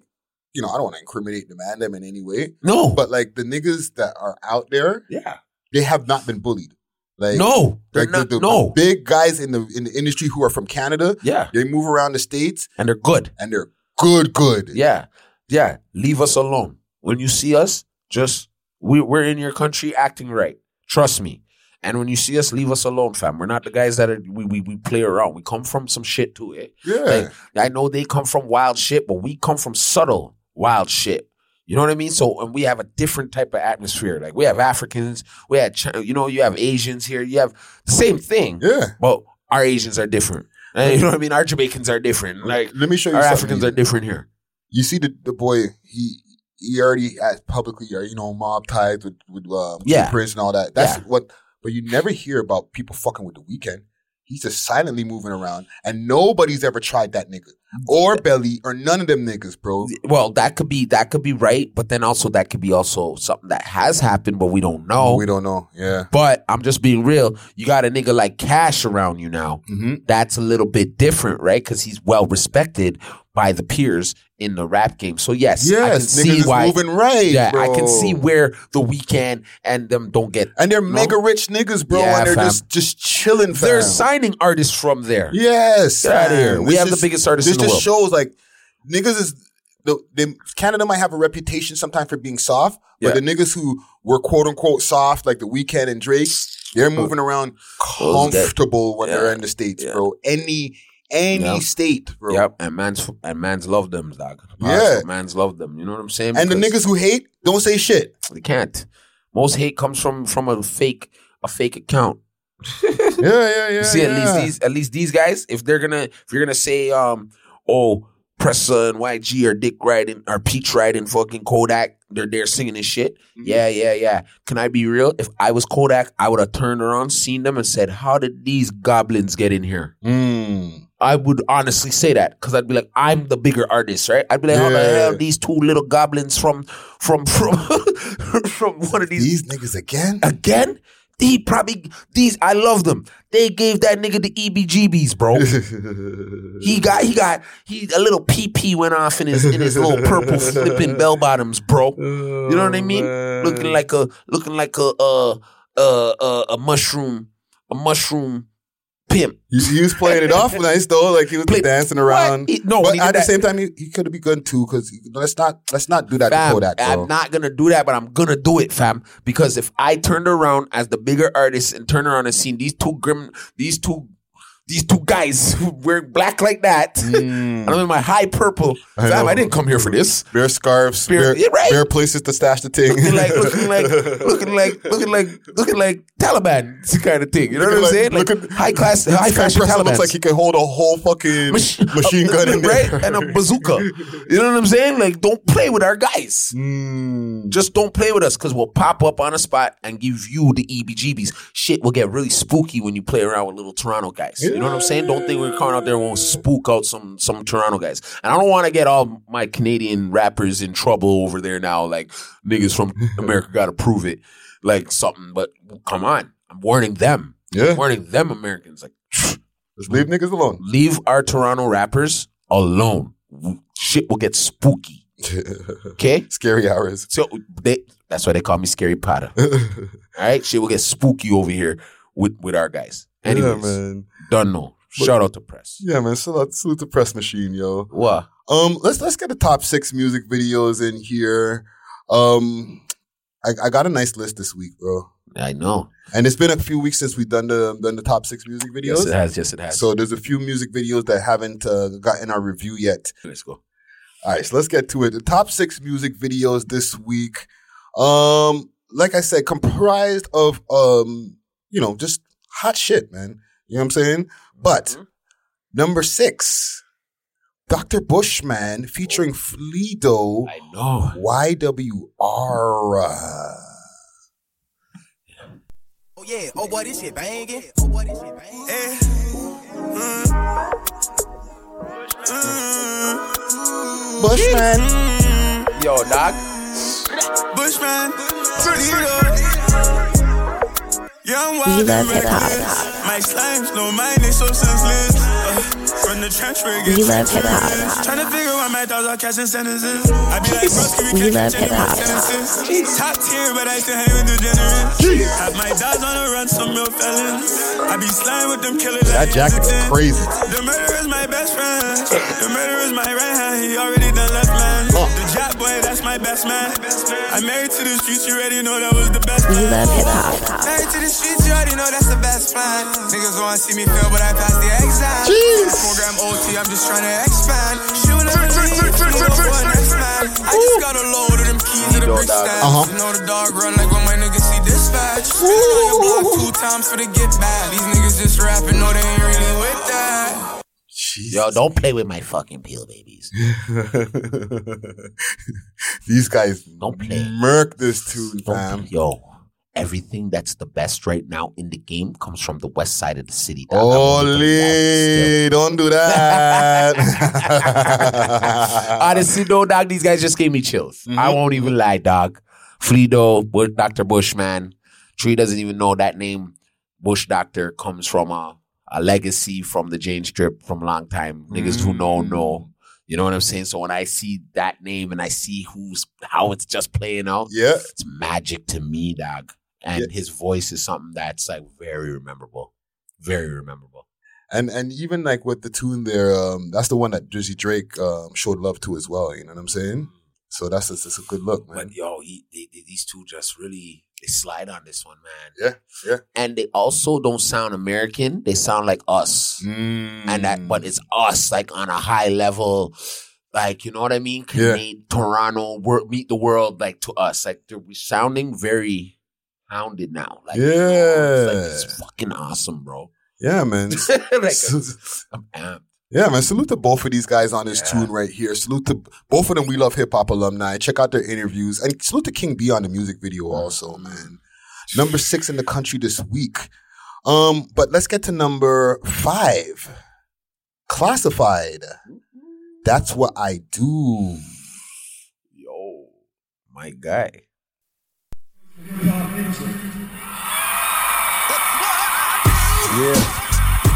C: I don't want to incriminate them in any way.
B: No.
C: But like the niggas that are out there, they have not been bullied. Like,
B: no, they're
C: like
B: not.
C: the big guys in the industry who are from Canada, they move around the States
B: and they're good.
C: And they're good.
B: Yeah. Leave us alone. When you see us, just we're in your country acting right. Trust me. And when you see us, leave us alone, fam. We're not the guys that we play around. We come from some shit too.
C: Yeah.
B: Like, I know they come from wild shit, but we come from subtle wild shit. You know what I mean? So, and we have a different type of atmosphere. Like, we have Africans, we have, you have Asians here. You have the same thing.
C: Yeah.
B: But our Asians are different. And you know what I mean? Our Jamaicans are different. Like,
C: let me show you
B: our
C: something.
B: Africans are different here.
C: You see the boy, he already publicly, mob ties with Prince and all that. That's what, but you never hear about people fucking with The Weeknd. He's just silently moving around, and nobody's ever tried that nigga or Belly or none of them niggas, bro.
B: Well, that could be right, but then also that could be also something that has happened, but we don't know.
C: We don't know, yeah.
B: But I'm just being real. You got a nigga like Cash around you now.
C: Mm-hmm.
B: That's a little bit different, right? Because he's well respected by the peers in the rap game. So yes, I can see why
C: moving right.
B: Yeah,
C: bro.
B: I can see where The Weeknd and them don't get,
C: and they're mega rich niggas, bro, and they're just chilling. Fam.
B: They're signing artists from there.
C: Yes,
B: get out of here. We have the biggest artists in the world.
C: This just shows like niggas is Canada might have a reputation sometimes for being soft, but the niggas who were quote unquote soft, like The Weeknd and Drake, they're moving around comfortable when they're in the States, bro. Any state, bro.
B: Yep, and man's love them, dog. Man's love them. You know what I'm saying?
C: And the niggas who hate don't say shit.
B: They can't. Most hate comes from a fake account.
C: Yeah.
B: You see, at least these guys, if you're gonna say, Pressa and YG are dick riding or peach riding fucking Kodak, they're singing this shit. Mm-hmm. Yeah. Can I be real? If I was Kodak, I would have turned around, seen them, and said, "How did these goblins get in here?" I would honestly say that because I'd be like, I'm the bigger artist, right? I'd be like, how the hell these two little goblins from one of
C: these niggas again?
B: I love them. They gave that nigga the EBGBs, bro. he a little PP went off in his little purple flipping bell bottoms, bro. You know what I mean? Looking like a mushroom pimp.
C: He was playing it off nice though, like he was dancing around. But at the same time, he could be good too. Because let's not do that to Kodak, bro.
B: I'm not gonna do that, but I'm gonna do it, fam. Because if I turned around as the bigger artist and turned around and seen these two guys wearing black like that, and I'm in my high purple, fam, I didn't come here for this.
C: Bare scarves, bare places to stash the thing.
B: looking like Taliban kind of thing. You know what I'm saying? Like high fashion Taliban.
C: Looks like he can hold a whole fucking machine gun in there,
B: right? And a bazooka. You know what I'm saying? Like, don't play with our guys. Just don't play with us, because we'll pop up on a spot and give you the EBGBs. Shit will get really spooky when you play around with little Toronto guys. You know what I'm saying? Don't think we're coming out there and won't spook out some Toronto guys. And I don't want to get all my Canadian rappers in trouble over there now. Like, niggas from America got to prove it. Like something. But come on. I'm warning them.
C: Yeah.
B: I'm warning them Americans. Like,
C: just leave niggas alone.
B: Leave our Toronto rappers alone. Shit will get spooky. Okay?
C: Scary hours.
B: So that's why they call me Scary Potter. All right? Shit will get spooky over here with our guys. Anyways, man. Don't know. Shout out to Press.
C: Yeah, man. Salute to Press Machine, yo.
B: What?
C: Let's get the top 6 music videos in here. I got a nice list this week, bro.
B: I know.
C: And it's been a few weeks since we've done the top 6 music videos.
B: Yes, it has.
C: So there's a few music videos that haven't gotten our review yet.
B: Let's go.
C: All right, so let's get to it. The top 6 music videos this week, like I said, comprised of just hot shit, man. You know what I'm saying? But number 6, Dr. Bushman featuring Fleedo.
B: I know.
C: YWR.
E: Oh yeah, oh boy, this shit banging.
C: Bushman.
B: Yo, Doc.
E: Bushman. Fleedo. Yeah, I'm
A: We
E: wild
A: love
E: and
A: hip hop.
E: reckless. My slimes, no mind, they so senseless. From the trench where it
A: We
E: gets
A: love hip hop.
E: trying to figure out my thoughts are catching sentences. I be like, broski, we
A: We
E: can't
A: love
E: catch any
A: hip hop.
E: sentences. Top tier, but I still hang with the generous. Have my dogs on the run, some real felons. I be slime with them killers.
C: That jacket is crazy.
E: The murderer is my best friend. The murderer is my right hand. He already done left man. The Jack boy, that's my best man. I'm married to the streets. You already know that was the best.
A: We love hip hop.
E: Married to the streets. You already know that's the best plan. Niggas wanna see me fail, but I passed the exam. Program OT. I'm just trying to expand. Shooting up the lead. For next man. I just got a load of them keys to the brick stand. You know the dog run like when my niggas see dispatch. Been on your block 2 times for the get back. These niggas just rapping, no they ain't really with that.
B: Yo, don't play with my fucking peel babies.
C: These guys
B: Don't play.
C: murk this tune, fam.
B: Yo, everything that's the best right now in the game comes from the west side of the city. dog. I'm only gonna say
C: Holy, don't do that.
B: that. Honestly, though, dog, these guys just gave me chills.
C: Mm-hmm.
B: I won't even lie, dog. Fleedo, Dr. Bushman. Tree doesn't even know that name. Bush Doctor comes from a legacy from the Jane Strip from a long time. Niggas who know. You know what I'm saying? So when I see that name and I see how it's just playing out,
C: Yeah.
B: it's magic to me, dog. And his voice is something that's like very memorable. Very memorable.
C: And even like with the tune there, that's the one that Drizzy Drake showed love to as well. You know what I'm saying? So that's a good look, man.
B: But yo, these two just really they slide on this one, man.
C: Yeah.
B: And they also don't sound American. They sound like us. But it's us, like on a high level, like, you know what I mean? Toronto, meet the world, like to us. Like they're sounding very hounded now. Like, it's fucking awesome, bro.
C: Yeah, man.
B: Like, I'm amped.
C: Yeah, man. Salute to both of these guys on this tune right here. Salute to both of them We Love Hip Hop alumni. Check out their interviews. And salute to King B on the music video also, man. Number 6 in the country this week. But let's get to number 5. Classified. That's What I Do.
B: Yo, my guy.
E: Yeah.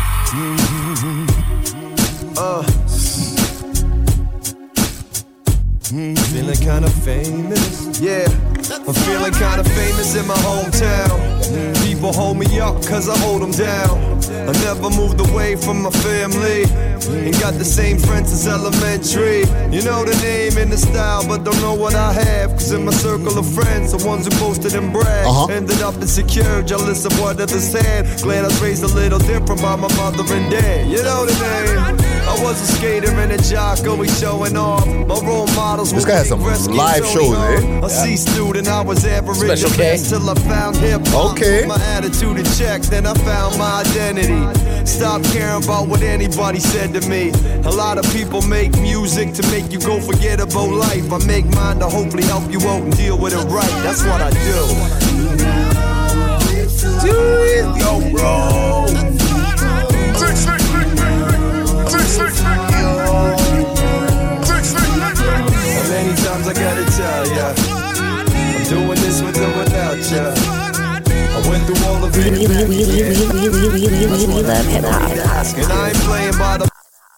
E: Feeling kind of famous. Yeah. I'm feeling kind of famous in my hometown. People hold me up cause I hold them down. I never moved away from my family. Ain't got the same friends since elementary. You know the name and the style, but don't know what I have. Cause in my circle of friends, the ones who boasted and bragged, ended up insecure, jealous of what others had. Glad I was raised a little different by my mother and dad. You know the name. I was a skater and a jock, always showing off. My role models.
C: This guy has some live shows, eh?
E: A C student, I was average
B: Special K.
E: till I found hip-hop.
C: Okay.
E: My attitude in check, then I found my identity. Stop caring about what anybody said to me. A lot of people make music to make you go forget about life. I make mine to hopefully help you out and deal with it right. That's what I do.
B: Yo, bro.
E: Many times I gotta tell ya, I'm doing this with or without ya. I went through all of it,
A: We love hip hop.
E: and I ain't playing by the.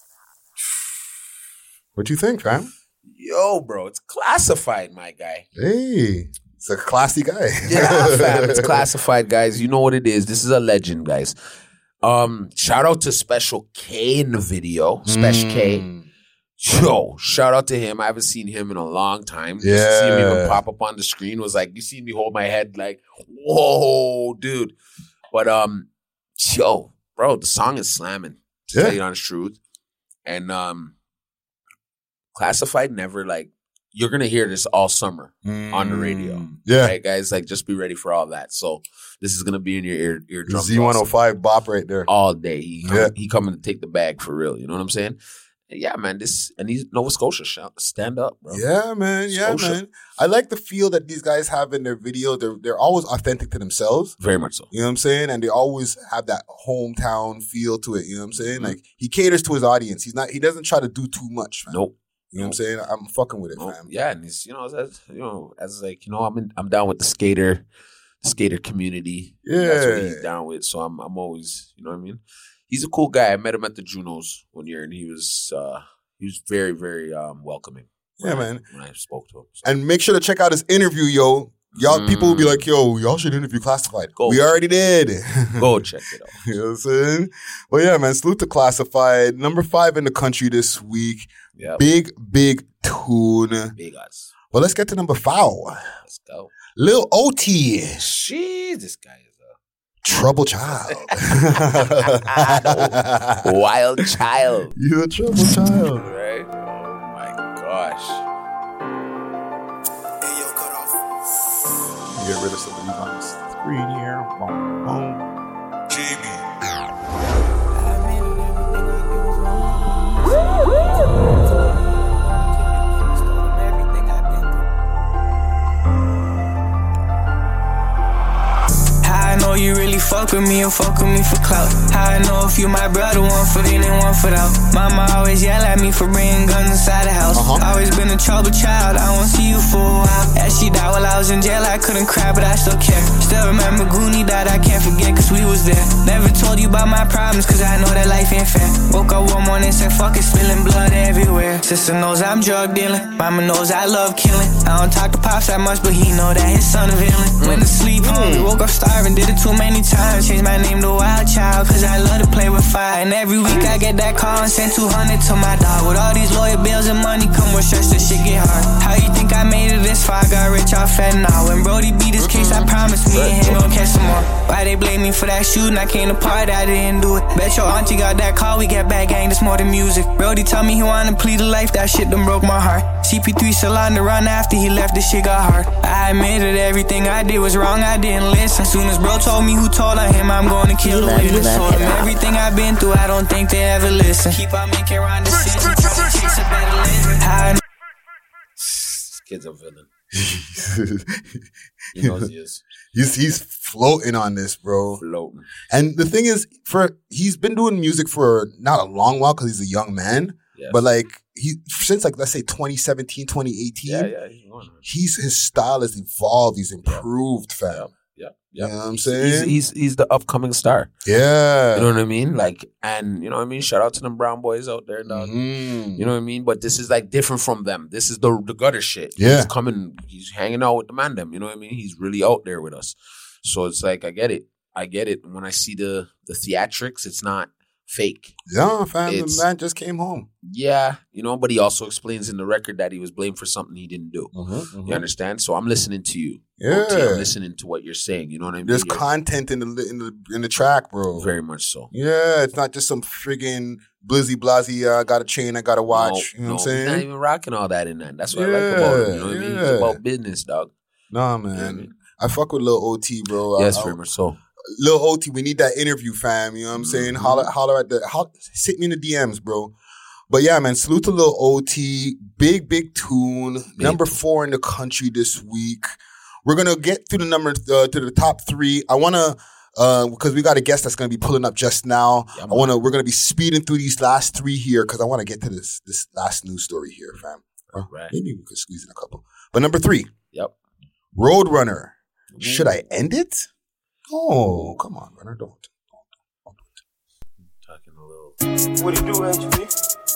C: What you think, fam?
B: Yo, bro, it's Classified, my guy.
C: Hey, it's a classy guy.
B: Yeah, fam, it's Classified, guys. You know what it is. This is a legend, guys. Shout out to Special K in the video. Special K. Yo, shout out to him. I haven't seen him in a long time. Just to see him even pop up on the screen was like, you see me hold my head like, whoa, dude. But yo, bro, the song is slamming, to tell you the honest truth. And Classified never like, you're gonna hear this all summer on the radio.
C: Yeah.
B: Right, guys, like just be ready for all that. So this is gonna be in your eardrum.
C: Z105 bop right there.
B: all day. He coming to take the bag for real. You know what I'm saying? Yeah, man. He's Nova Scotia. Stand up, bro.
C: Yeah, man. Yeah,
B: Scotia.
C: man. I like the feel that these guys have in their video. They're always authentic to themselves.
B: Very much so.
C: You know what I'm saying? And they always have that hometown feel to it. You know what I'm saying? Like he caters to his audience. He doesn't try to do too much, man.
B: Nope.
C: You know what I'm saying? I'm fucking with it,
B: Nope.
C: fam.
B: Yeah, and he's as like I'm down with the skater skater community. That's what he's down with. So I'm always, you know what I mean? He's a cool guy. I met him at the Junos one year, and he was very, very welcoming.
C: Yeah, man.
B: When I spoke to him. So.
C: And make sure to check out his interview, yo. Y'all, people will be like, yo, y'all should interview Classified. We already did.
B: Go check it out.
C: You know what I'm saying? But yeah, man, salute to Classified. Number 5 in the country this week.
B: Yep.
C: Big tune.
B: Big ass.
C: But let's get to number 5.
B: Let's go.
C: Lil OT.
B: Jeez, this guy is a
C: trouble child.
B: Wild child.
C: You're a trouble child.
B: Right? Oh my gosh.
C: Get rid of some of these on the screen here. Boom, boom. JB.
G: I know you really fuck with me or fuck with me for clout. How I know if you my brother, one foot in and one foot out. Mama always yell at me for bringing guns inside the house. Always been a trouble child, I won't see you for a while. As she died while I was in jail, I couldn't cry, but I still care. Still remember Goonie died, I can't forget, cause we was there. Never told you about my problems, cause I know that life ain't fair. Woke up one morning, said fuck it, spilling blood everywhere. Sister knows I'm drug dealing, mama knows I love killing. I don't talk to Pops that much, but he know that his son a villain. Went to sleep hungry, woke up starving, did it too many times. Changed my name to Wild Child, cause I love to play with fire. And every week I get that call and send 200 to my dog. With all these lawyer bills and money come with stress, this shit get hard. How you think I made it this far? Got rich off fentanyl. When Brody beat his case, I promised me and him gon' catch some more. Why they blame me for that shooting? I came to party, I didn't do it. Bet your auntie got that call, we get back gang, this more than music. Brody told me he wanna plead to life, that shit done broke my heart. CP3 salon to run after he left, this shit got hard. I admitted everything I did was wrong, I didn't listen. Soon as bro told me who told on him, I'm going to kill the witness. Told him everything I've been through, I don't think they ever listen. Keep on making round decisions, chase a better living.
B: This kid's a villain. He knows he is.
C: He's floating on this, bro.
B: Floating.
C: And the thing is, he's been doing music for not a long while because he's a young man. Yes. But like since like let's say 2017, 2018, his style has evolved. He's improved, fam.
B: Yeah.
C: You know what I'm saying?
B: He's the upcoming star.
C: Yeah.
B: You know what I mean? Like, and you know what I mean? Shout out to them brown boys out there, dog. You know what I mean? But this is like different from them. This is the gutter shit.
C: Yeah.
B: He's hanging out with the man them. You know what I mean? He's really out there with us. So it's like, I get it. When I see the theatrics, it's not fake.
C: Yeah, fam, the man just came home.
B: Yeah, you know, but he also explains in the record that he was blamed for something he didn't do. You understand? So I'm listening to you.
C: Yeah,
B: I'm listening to what you're saying. You know what I mean?
C: There's content in the track, bro.
B: Very much so.
C: Yeah, it's not just some friggin' blizzy blazzy. I got a chain, I got a watch. You know what I'm saying?
B: He's not even rocking all that in that. That's what I like about him. You know what I mean? It's about business, dog.
C: Nah, man. You know what I mean? I fuck with Lil OT, bro.
B: Yes, very much so.
C: Lil OT, we need that interview, fam. You know what I'm saying? Holler at hit me in the DMs, bro. But yeah, man, salute to Lil OT. Big tune. Number 4 in the country this week. We're gonna get through the numbers to the top 3. I wanna because we got a guest that's gonna be pulling up just now. Yeah, we're gonna be speeding through these last 3 here because I wanna get to this last news story here, fam.
B: Right.
C: Maybe we could squeeze in a couple. But number 3.
B: Yep.
C: Roadrunner. Should I end it? Oh, come on, Runner. Don't do it.
B: Talking a little.
H: What do you do, HB?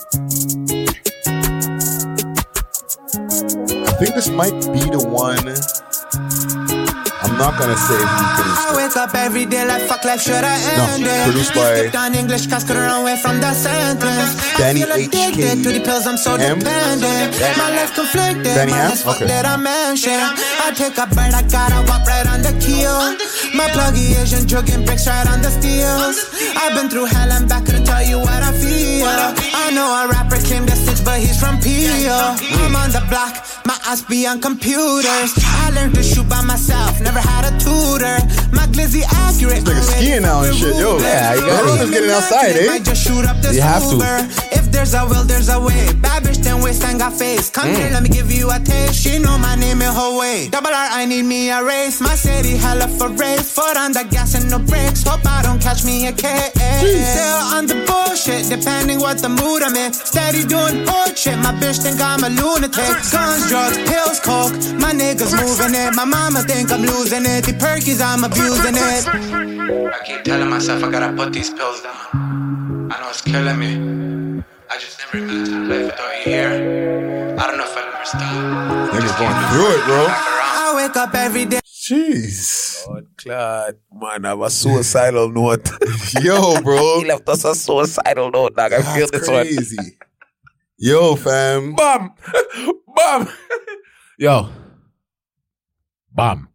C: I think this might be the one. I'm not gonna say who produced it.
G: I wake up every day like fuck life, should I end it?
C: Produced by
G: on English cause couldn't run away from that sentence.
C: Danny
G: I feel addicted to the pills, I'm so dependent. My life conflicted,
C: Danny
G: my
C: Ham?
G: fuck that I mentioned. I take a bite, I gotta walk right on the keel. My pluggy Asian jugging bricks right on the steels. I've been through hell and back, couldn't tell you what I feel. I know a rapper came to stitch, but he's from Peel. I'm on the block, my ass be on computers. I learned to shoot by myself, never had a tutor. My glizzy accurate.
C: This nigga skiing now and shit, yo.
B: Yeah, you got
C: Everyone's getting outside, eh?
G: Just shoot up this
B: you have to.
G: If there's a will, there's a way. Bad bitch, then waist and got face. Come here, let me give you a taste. She know my name in her way. Double R, I need me a race. My city hella for race. Foot on the gas and no brakes. Hope I don't catch me a case. Still on the bullshit, depending what the mood I'm in. Steady doing bullshit, my bitch think I'm a lunatic. Guns, drugs, pills, coke. My niggas moving it. My mama think I'm losing it. The perkies, I'm abusing it.
H: I keep telling myself I gotta put these pills down. I know it's killing me. I just never imagined life without you here. I don't know if I'll ever stop.
C: Niggas going through it, bro.
G: I wake up every day.
C: Jeez.
B: Oh, God, man, I have a suicidal note.
C: Yo, bro.
B: He left us a suicidal note, dog. I feel this one.
C: Crazy. Yo, fam.
B: Bam! Bam! Yo. Bam.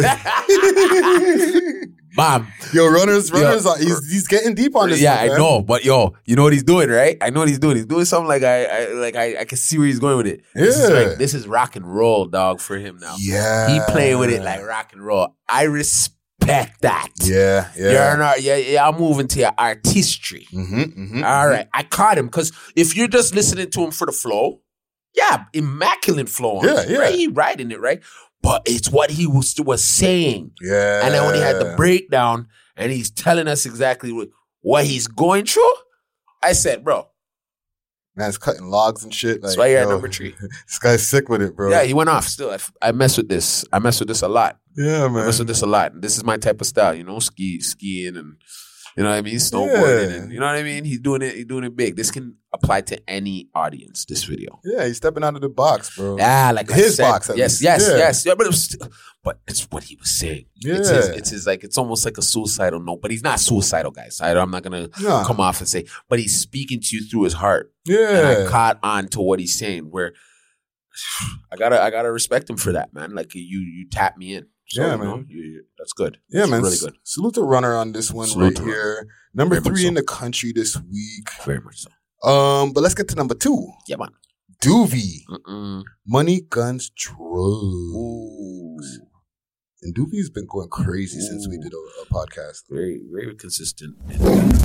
B: Bam.
C: Yo, runners, he's getting deep on this.
B: Yeah,
C: one,
B: I know, but yo, you know what he's doing, right? I know what he's doing. He's doing something like I can see where he's going with it.
C: Yeah.
B: This is rock and roll, dog, for him now.
C: Yeah.
B: He playing with it like rock and roll. I respect that.
C: Yeah.
B: I'm moving to your artistry. All right. I caught him because if you're just listening to him for the flow, yeah, immaculate flow on it, right? He riding it, right? But it's what he was saying.
C: Yeah.
B: And then when he had the breakdown and he's telling us exactly what he's going through, I said, bro.
C: Man's cutting logs and shit.
B: That's why you're at number 3.
C: This guy's sick with it, bro.
B: Yeah, he went off still. I mess with this. I mess with this a lot.
C: Yeah, man.
B: I mess with this a lot. This is my type of style, skiing and, you know what I mean? Snowboarding and, you know what I mean? He's doing it big. This can apply to any audience, this video.
C: Yeah, he's stepping out of the box, bro.
B: Yeah, like
C: his box. At least.
B: Yes. Yeah, but it's what he was saying.
C: Yeah.
B: It's almost like a suicidal note, but he's not suicidal, guys. I'm not gonna come off and say, but he's speaking to you through his heart.
C: Yeah.
B: And I caught on to what he's saying. Where I gotta respect him for that, man. Like you tap me in. So,
C: yeah, man.
B: That's good.
C: Yeah,
B: that's
C: man.
B: really good.
C: Salute the runner on this one here. Number 3 in the country this week.
B: Very much so.
C: But let's get to number 2.
B: Yeah, man.
C: Doovie. Money, Guns, Drugs.
B: Ooh.
C: And Doovie's been going crazy since we did a podcast.
B: Very, very consistent.
G: How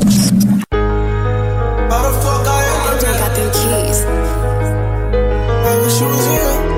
G: the fuck I
A: got them keys.
G: I wish you was here.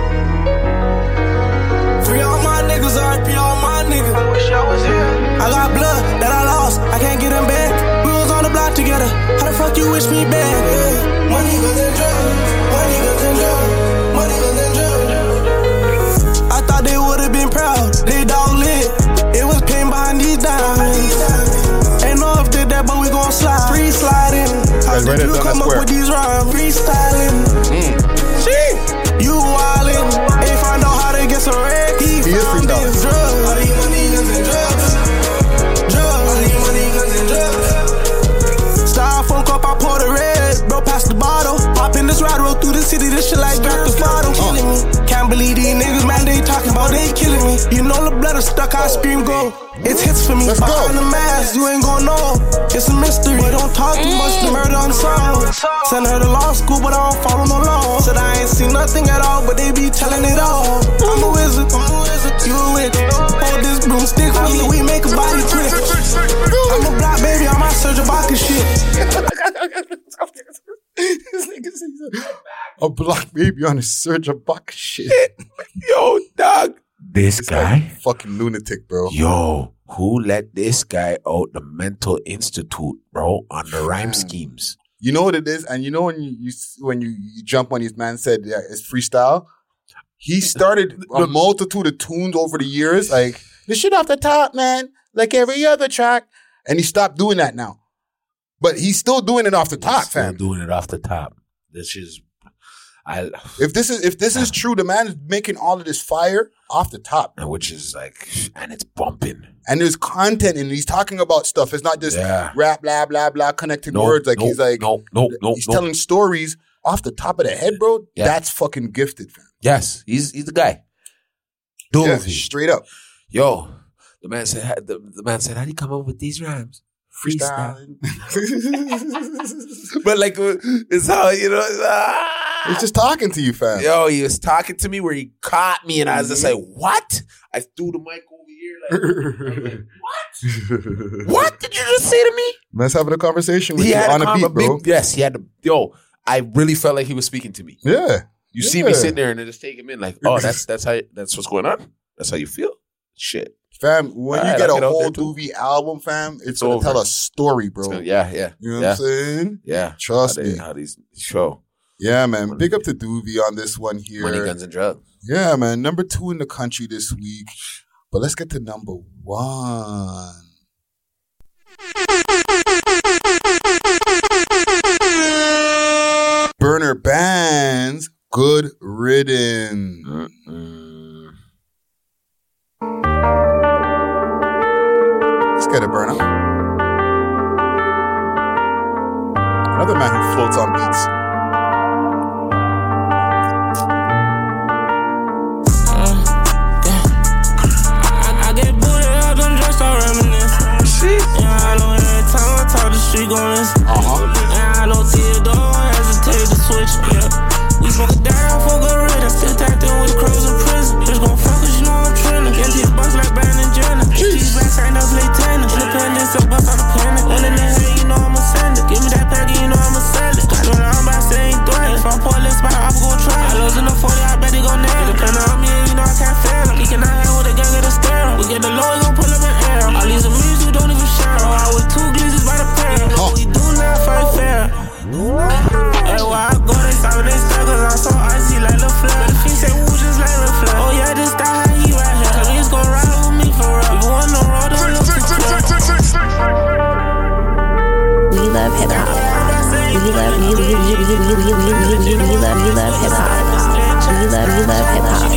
G: Free all my niggas, RP all my niggas. I wish I was here. I got blood that I lost, I can't get them back. We was on the block together, how the fuck you wish me back? Yeah. Money, guns, and drugs. Money, guns, and drugs. Money, guns, and drugs. I thought they would've been proud, they dog lit. It was pain behind these diamonds. Ain't no if did that, but we gon' slide. Free sliding. How did you come up with these rhymes? Freestyling. You wildin'. Ain't find out how to get some red. He found these drugs. All these money, guns, and drugs. Drugs. All these money, guns, and drugs. Styrofoam cup, I pour the red. Bro, pass the bottle. Hop in this ride, roll through the city. This shit like Grand Theft Auto. Killing me. Can't believe these niggas, man, they talking about they killing me. You know the blood is stuck, I scream go. It's hits for me.
C: Let's go.
G: Behind the mask, you ain't gon' know. It's a mystery. Don't talk too much, the murder on the song. Send her to law school, but I don't follow no law. Said I ain't seen nothing at all, but they be telling it all. I'm a wizard, you a witch. Hold this broomstick for me, we make a body quick. I'm a black baby, I'm my Serge Ibaka shit.
C: A black baby on a Serge Ibaka shit.
B: Yo, dog. This guy?
C: Fucking lunatic, bro.
B: Yo, who let this guy out the mental institute, bro, on the rhyme schemes?
C: You know what it is? And you know when you jump on his man said it's freestyle? He started a multitude of tunes over the years, like, this shit off the top, man, like every other track. And he stopped doing that now. But he's still doing it off the top, fam.
B: Doing it off the top. This is...
C: If this is true, the man is making all of this fire off the top,
B: which is like, and it's bumping,
C: and there's content, and he's talking about stuff. It's not just rap, blah blah blah, connecting words. Like he's like, he's telling stories off the top of the head, bro. Yeah. That's fucking gifted, fam.
B: Yes, he's the guy. Doovie,
C: straight up.
B: Yo, the man said, how do you come up with these rhymes? Freestyling. But like, it's how, you know,
C: he's just talking to you, fam.
B: Yo, he was talking to me where he caught me and I was just like, what? I threw the mic over here like, what? What did you just say to me?
C: Man's having a conversation with
B: He
C: you
B: had
C: on
B: a
C: a beat, bro.
B: Yes, he had to. Yo, I really felt like he was speaking to me.
C: Yeah.
B: You see me sitting there and then just take him in like, oh, that's what's going on? That's how you feel? Shit.
C: Fam, when
B: All
C: you
B: right,
C: get
B: I'll
C: a
B: get out
C: whole
B: there too.
C: Doobie album, fam, it's
B: Over.
C: going to tell a story, bro.
B: Yeah.
C: You know what I'm saying?
B: Yeah.
C: Trust me.
B: How these show.
C: Yeah, man. Big up to Doobie on this one here.
B: Money, guns, and drugs.
C: Yeah, man. Number 2 in the country this week. But let's get to number 1. Burner Bands, Good Riddance. Let's get it, Burner. Another man who floats on beats.
G: I get booted up and just start reminiscing. Yeah, I know every time I talk the street gon' listen. Yeah, I know Theodore hesitate to switch. Yeah, we smoke a dime for good riddance. Still tapped in with the crows in prison. Just gon' fuck 'cause you know I'm trending. Get these bucks like Brandon Jenner. These racks ain't up late tennis. Independence, a bust on the panic. When in the head, you know I'ma send it. Give me that packet, you know I'ma sell it. Got what I'm about to say ain't threat. If I'm poor, let's buy, I'm gon' try. I lose in the 40, I bet they gon' nail it. Depending on me, you know I can't fail it. Leaking out here with a gang of the stare. We get the low, we gon' pull up in air. All these amigos who don't even share. Oh, I with 2 glizzies by the pair. We do not fight fair. Everywhere I go, they stop and they stare. 'Cause I'm so icy like LaFleur. But if he say woo, just like LaFleur. Oh yeah, this that how he right here. Tell me he's gon' ride with me for real. Even on the road, don't look too clear.
A: We love hip hop. We love hip hop. We love hip hop.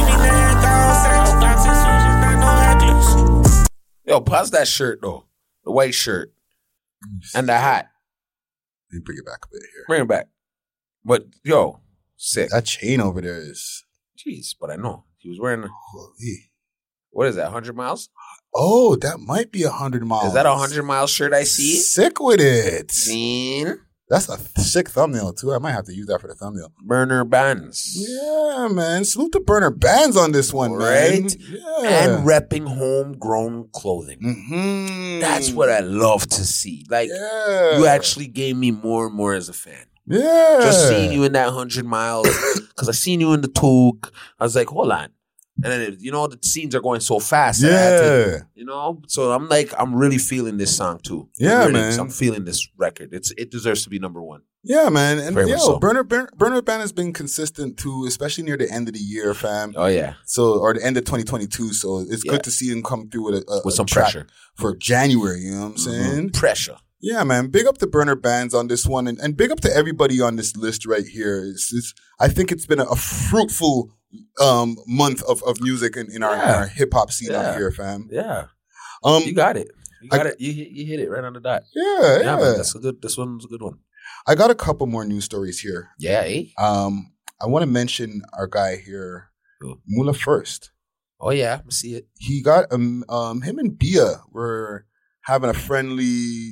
B: Yo, pause that shirt though. The white shirt. And the hat.
C: Let me bring it back a bit here.
B: Bring it back. But yo, sick.
C: That chain over there is...
B: Jeez, but I know. He was wearing
C: Holy.
B: what is that, 100 miles?
C: Oh, that might be 100 miles.
B: Is that a 100-mile shirt I see?
C: Sick with it.
B: Seen?
C: That's a sick thumbnail, too. I might have to use that for the thumbnail.
B: Burner Bands.
C: Yeah, man. Salute to Burner Bands on this one, man.
B: Right?
C: Yeah.
B: And repping homegrown clothing.
C: Mm-hmm.
B: That's what I love to see. Like, you actually gave me more and more as a fan.
C: Yeah.
B: Just seeing you in that 100 miles, because I seen you in the Toog. I was like, hold on. And then, the scenes are going so fast.
C: Yeah.
B: I had to, so I'm like, I'm really feeling this song too.
C: Yeah,
B: really,
C: man.
B: I'm feeling this record. It deserves to be number 1.
C: Yeah, man. And
B: Very much so.
C: Burner Band has been consistent too, especially near the end of the year, fam.
B: Oh, yeah.
C: So, or the end of 2022. So it's good to see him come through with
B: some
C: track
B: pressure
C: for January. You know what I'm saying?
B: Pressure.
C: Yeah, man. Big up to Burner Bands on this one, and big up to everybody on this list right here. I think it's been a fruitful month of music in our hip hop scene out here, fam.
B: Yeah. You got it. You got it. You hit it right on the dot.
C: Yeah.
B: Man, this one's a good one.
C: I got a couple more news stories here.
B: Yeah, eh?
C: I want to mention our guy here, Mula First.
B: Oh yeah, I see it.
C: He got him and Bia were having a friendly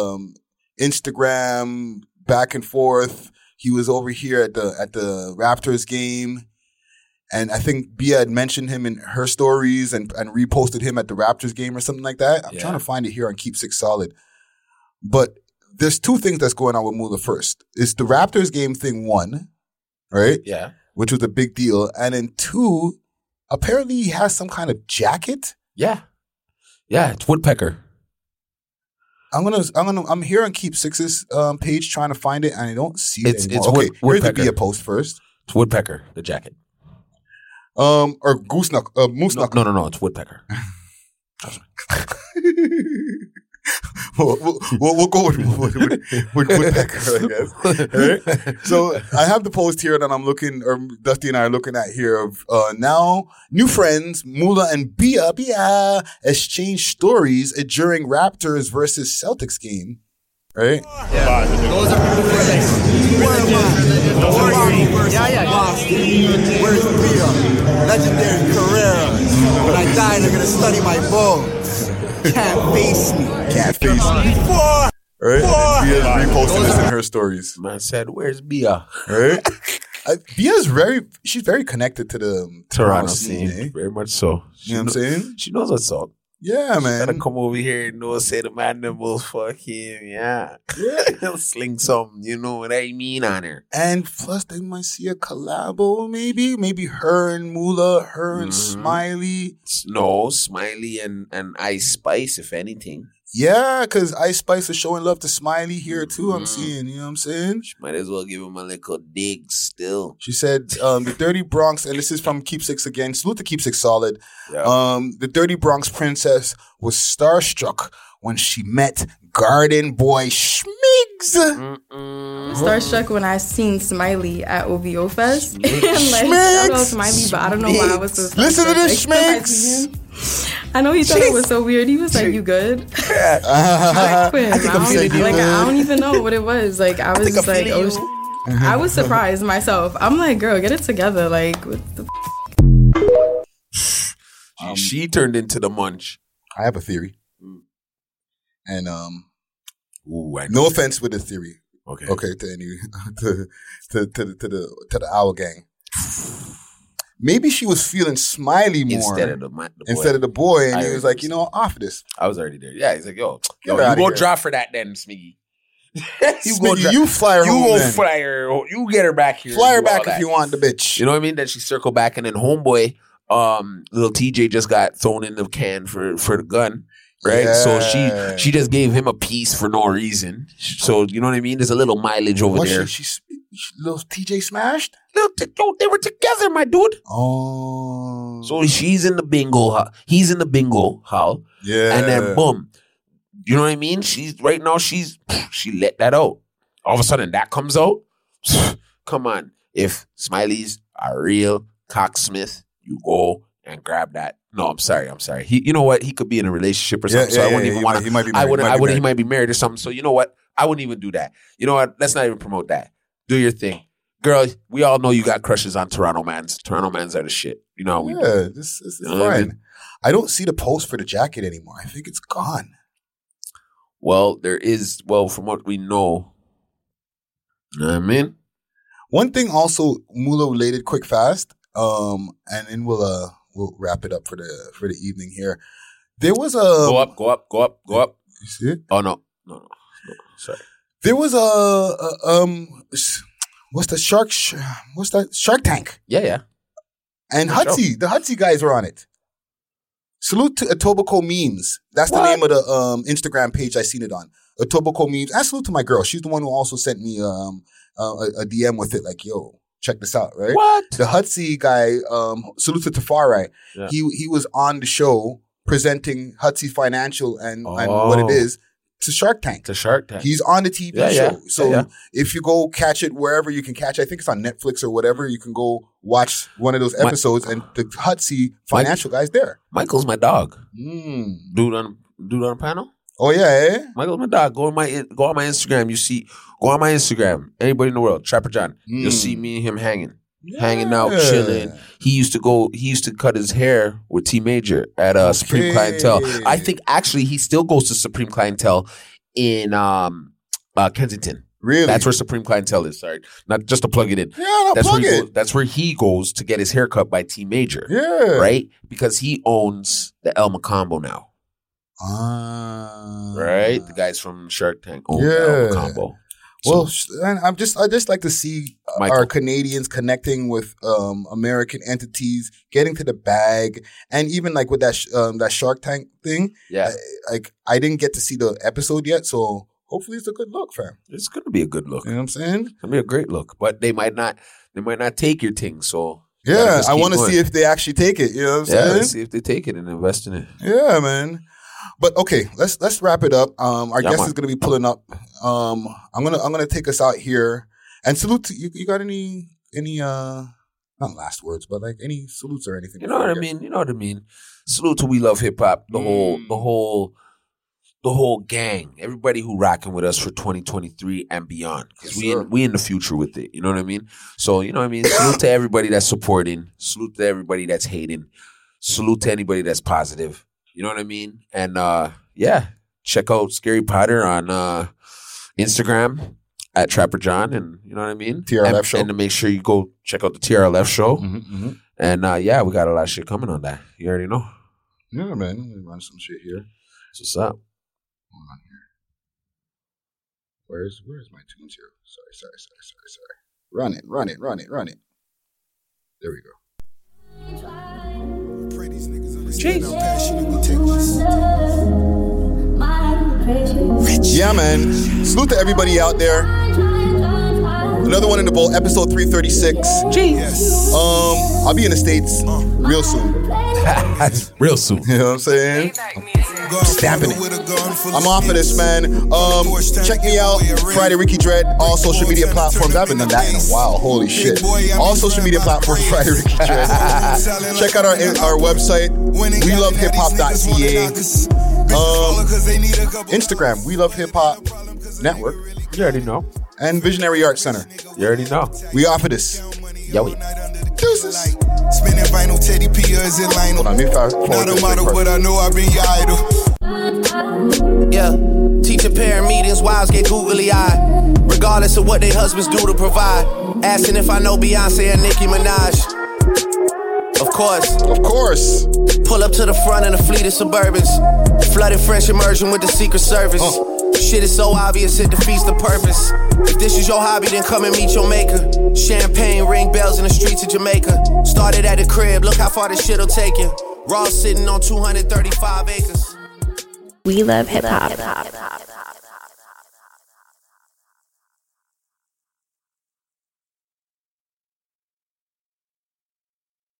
C: Instagram back and forth. He was over here at the Raptors game, and I think Bia had mentioned him in her stories and reposted him at the Raptors game or something like that. I'm trying to find it here on Keep Six Solid. But there's 2 things that's going on with Mula First. It's the Raptors game thing, 1, right?
B: Yeah.
C: Which was a big deal. And then 2, apparently he has some kind of jacket.
B: Yeah. Yeah, it's Woodpecker.
C: I'm here on Keep Six's page trying to find it, and I don't see it anymore.
B: Okay,
C: here's the
B: Woodpecker.
C: Bia post first.
B: It's Woodpecker, the jacket.
C: Or Moose Knuckle.
B: No, it's Woodpecker.
C: We'll go with Woodpecker, I guess. Right? So I have the post here that I'm looking, or Dusty and I are looking at here of now new friends, Mula and Bia exchange stories during Raptors versus Celtics game. Right?
I: Yeah. Those are Where's Bia? Legendary Carrera. When I die, they're gonna study my bones. Can't face me.
C: Right? And Bia's reposting this in her stories.
B: Man said, "Where's Bia?"
C: Right? Bia's she's very connected to the
B: Toronto scene.
C: Eh?
B: Very much so.
C: You know what I'm saying?
B: She knows what's up.
C: Yeah, man.
B: Gotta come over here and know, say the man them will fucking, sling some, you know what I mean, on her.
C: And plus, they might see a collabo, maybe. Maybe her and Moolah, her and Smiley.
B: No, Smiley and Ice Spice, if anything.
C: Yeah, because Ice Spice is showing love to Smiley here, too, I'm seeing. You know what I'm saying?
B: She might as well give him a little dig still.
C: She said, the Dirty Bronx, and this is from Keepsakes again. Salute to Keepsakes Solid.
B: Yeah.
C: The Dirty Bronx princess was starstruck when she met Garden Boy Schmigs.
J: Starstruck when I seen Smiley at OVO Fest. And shout out Smiley, but I don't know why I was so
C: Listen to this, Schmigs.
J: I know he thought it was so weird. He was like, "You good?"
C: I
J: don't even know what it was. Like I was just like, "Oh." I was surprised myself. I'm like, "Girl, get it together!" Like, what the?
B: She turned into the munch.
C: I have a theory, and
B: Ooh,
C: no offense with the theory.
B: Okay.
C: To any to the Owl Gang. Maybe she was feeling Smiley more
B: instead of the
C: boy, and he was like, off this.
B: I was already there. Yeah, he's like, yo,
C: Get
B: you
C: outta
B: go
C: here.
B: drop for that then, Smiggy.
C: You fly her home.
B: You go
C: then.
B: fly her. You get her back here.
C: Fly her
B: and do all
C: back if
B: that.
C: you want the bitch.
B: You know what I mean? Then she circled back, and then homeboy, little TJ just got thrown in the can for the gun. Right,
C: Yeah.
B: so she just gave him a piece for no reason. So you know what I mean. There's a little mileage over
C: What,
B: there.
C: she little TJ smashed?
B: They were together, my dude.
C: Oh,
B: So she's in the bingo hall. He's in the bingo hall.
C: yeah.
B: And then boom. You know what I mean? She let that out. All of a sudden that comes out. Come on. If Smiley's a real cocksmith, you go and grab that. No, I'm sorry. He, you know what? He could be in a relationship or something. So I wouldn't even want to.
C: He might be married.
B: He might be married or something. So you know what? I wouldn't even do that. You know what? Let's not even promote that. Do your thing. Girl, we all know you got crushes on Toronto mans. Toronto mans are the shit. You know how we do.
C: This is
B: You know what I
C: fine.
B: mean?
C: I don't see the post for the jacket anymore. I think it's gone.
B: Well, there is, from what we know. You know what I mean?
C: One thing also Moolah related quick fast, and then we'll wrap it up for the evening here. There was a
B: Go up.
C: You see it?
B: Oh no. Sorry.
C: There was what's that Shark Tank?
B: Yeah.
C: And
B: For sure.
C: the Hutsy guys were on it. Salute to Etobicoke Memes. That's the name of the Instagram page I seen it on. Etobicoke Memes. And salute to my girl. She's the one who also sent me a DM with it, like, yo, check this out, right?
B: What?
C: The Hutsy guy, salute to Tafari.
B: Yeah.
C: He was on the show presenting Hutsy Financial and what it is to Shark Tank.
B: To Shark Tank.
C: He's on the TV
B: Yeah,
C: show.
B: yeah.
C: So
B: Yeah.
C: if you go catch it wherever you can catch it, I think it's on Netflix or whatever, you can go watch one of those episodes and the Hutsy Financial guy's there.
B: Michael's my dog.
C: Mm.
B: Dude on the panel.
C: Oh, yeah, eh?
B: Michael's my dog. Go on my Instagram. Go on my Instagram. Anybody in the world, Trapper John. You'll see me and him hanging out, chilling. He used to cut his hair with T Major at Supreme Clientele. I think actually he still goes to Supreme Clientele in Kensington.
C: Really?
B: That's where Supreme Clientele is. Sorry, not just to plug it in.
C: Yeah, no,
B: That's
C: plug
B: where he
C: it.
B: goes, that's where he goes to get his hair cut by T Major.
C: Yeah.
B: Right? Because he owns the El Macombo now. Right? The guys from Shark Tank own the El Macombo.
C: Well, and I just like to see
B: Michael.
C: our Canadians connecting with American entities, getting to the bag, and even like with that Shark Tank thing.
B: Yeah.
C: I didn't get to see the episode yet, so hopefully it's a good look, fam.
B: It's gonna be a good look.
C: You know what I'm saying?
B: It's gonna be a great look. But they might not take your thing, so
C: Yeah, I want to see if they actually take it. You know what I'm saying?
B: let's see if they take it and invest in it.
C: Yeah, man. But okay, let's wrap it up. Our guest
B: man.
C: is gonna be pulling up. I'm gonna take us out here and salute to you. You got any not last words, but like any salutes or anything?
B: You know what I mean? You know what I mean? Salute to We Love Hip Hop, the whole gang, everybody who rocking with us for 2023 and beyond. Because we in the future with it. You know what I mean? So you know what I mean? Salute to everybody that's supporting. Salute to everybody that's hating. Salute to anybody that's positive. You know what I mean? And check out Scary Potter on Instagram at Trapper John, and you know what I mean?
C: TRLF show.
B: And to make sure you go check out the TRLF show.
C: Mm-hmm.
B: And we got a lot of shit coming on that. You already know.
C: Yeah, man. Let me run some shit here.
B: What's up?
C: Hold on here. Where's my tunes here? Sorry. Run it. There we go. Yeah, man. Salute to everybody out there. Another one in the bowl, episode 336.
B: Jeez.
C: I'll be in the States real soon.
B: Real soon.
C: You know what I'm saying? Stamping it. I'm off of this, man. Check me out, Friday Ricky Dread, all social media platforms. I haven't done that in a while. Holy shit. All social media platforms, Friday Ricky Dread. Check out our website, welovehiphop.ca. Instagram, We Love Hip Hop Network.
B: You already know.
C: And Visionary Arts Center.
B: You already know.
C: We off of this.
B: Yo.
C: Deuces.
K: Spinning vinyl, Teddy P is in line.
C: Hold on, me fast.
K: Not a model, but I know I've been your idol.
E: Yeah, teacher parent meetings, wives get googly eyed. Regardless of what their husbands do to provide. Asking if I know Beyonce and Nicki Minaj. Of course. Pull up to the front in a fleet of Suburbans. Flooded French immersion with the Secret Service. Shit is so obvious, it defeats the purpose. If this is your hobby, then come and meet your maker. Champagne, ring bells in the streets of Jamaica. Started at the crib, look how far this shit'll take you. Raw sitting on 235 acres.
A: We love hip hop.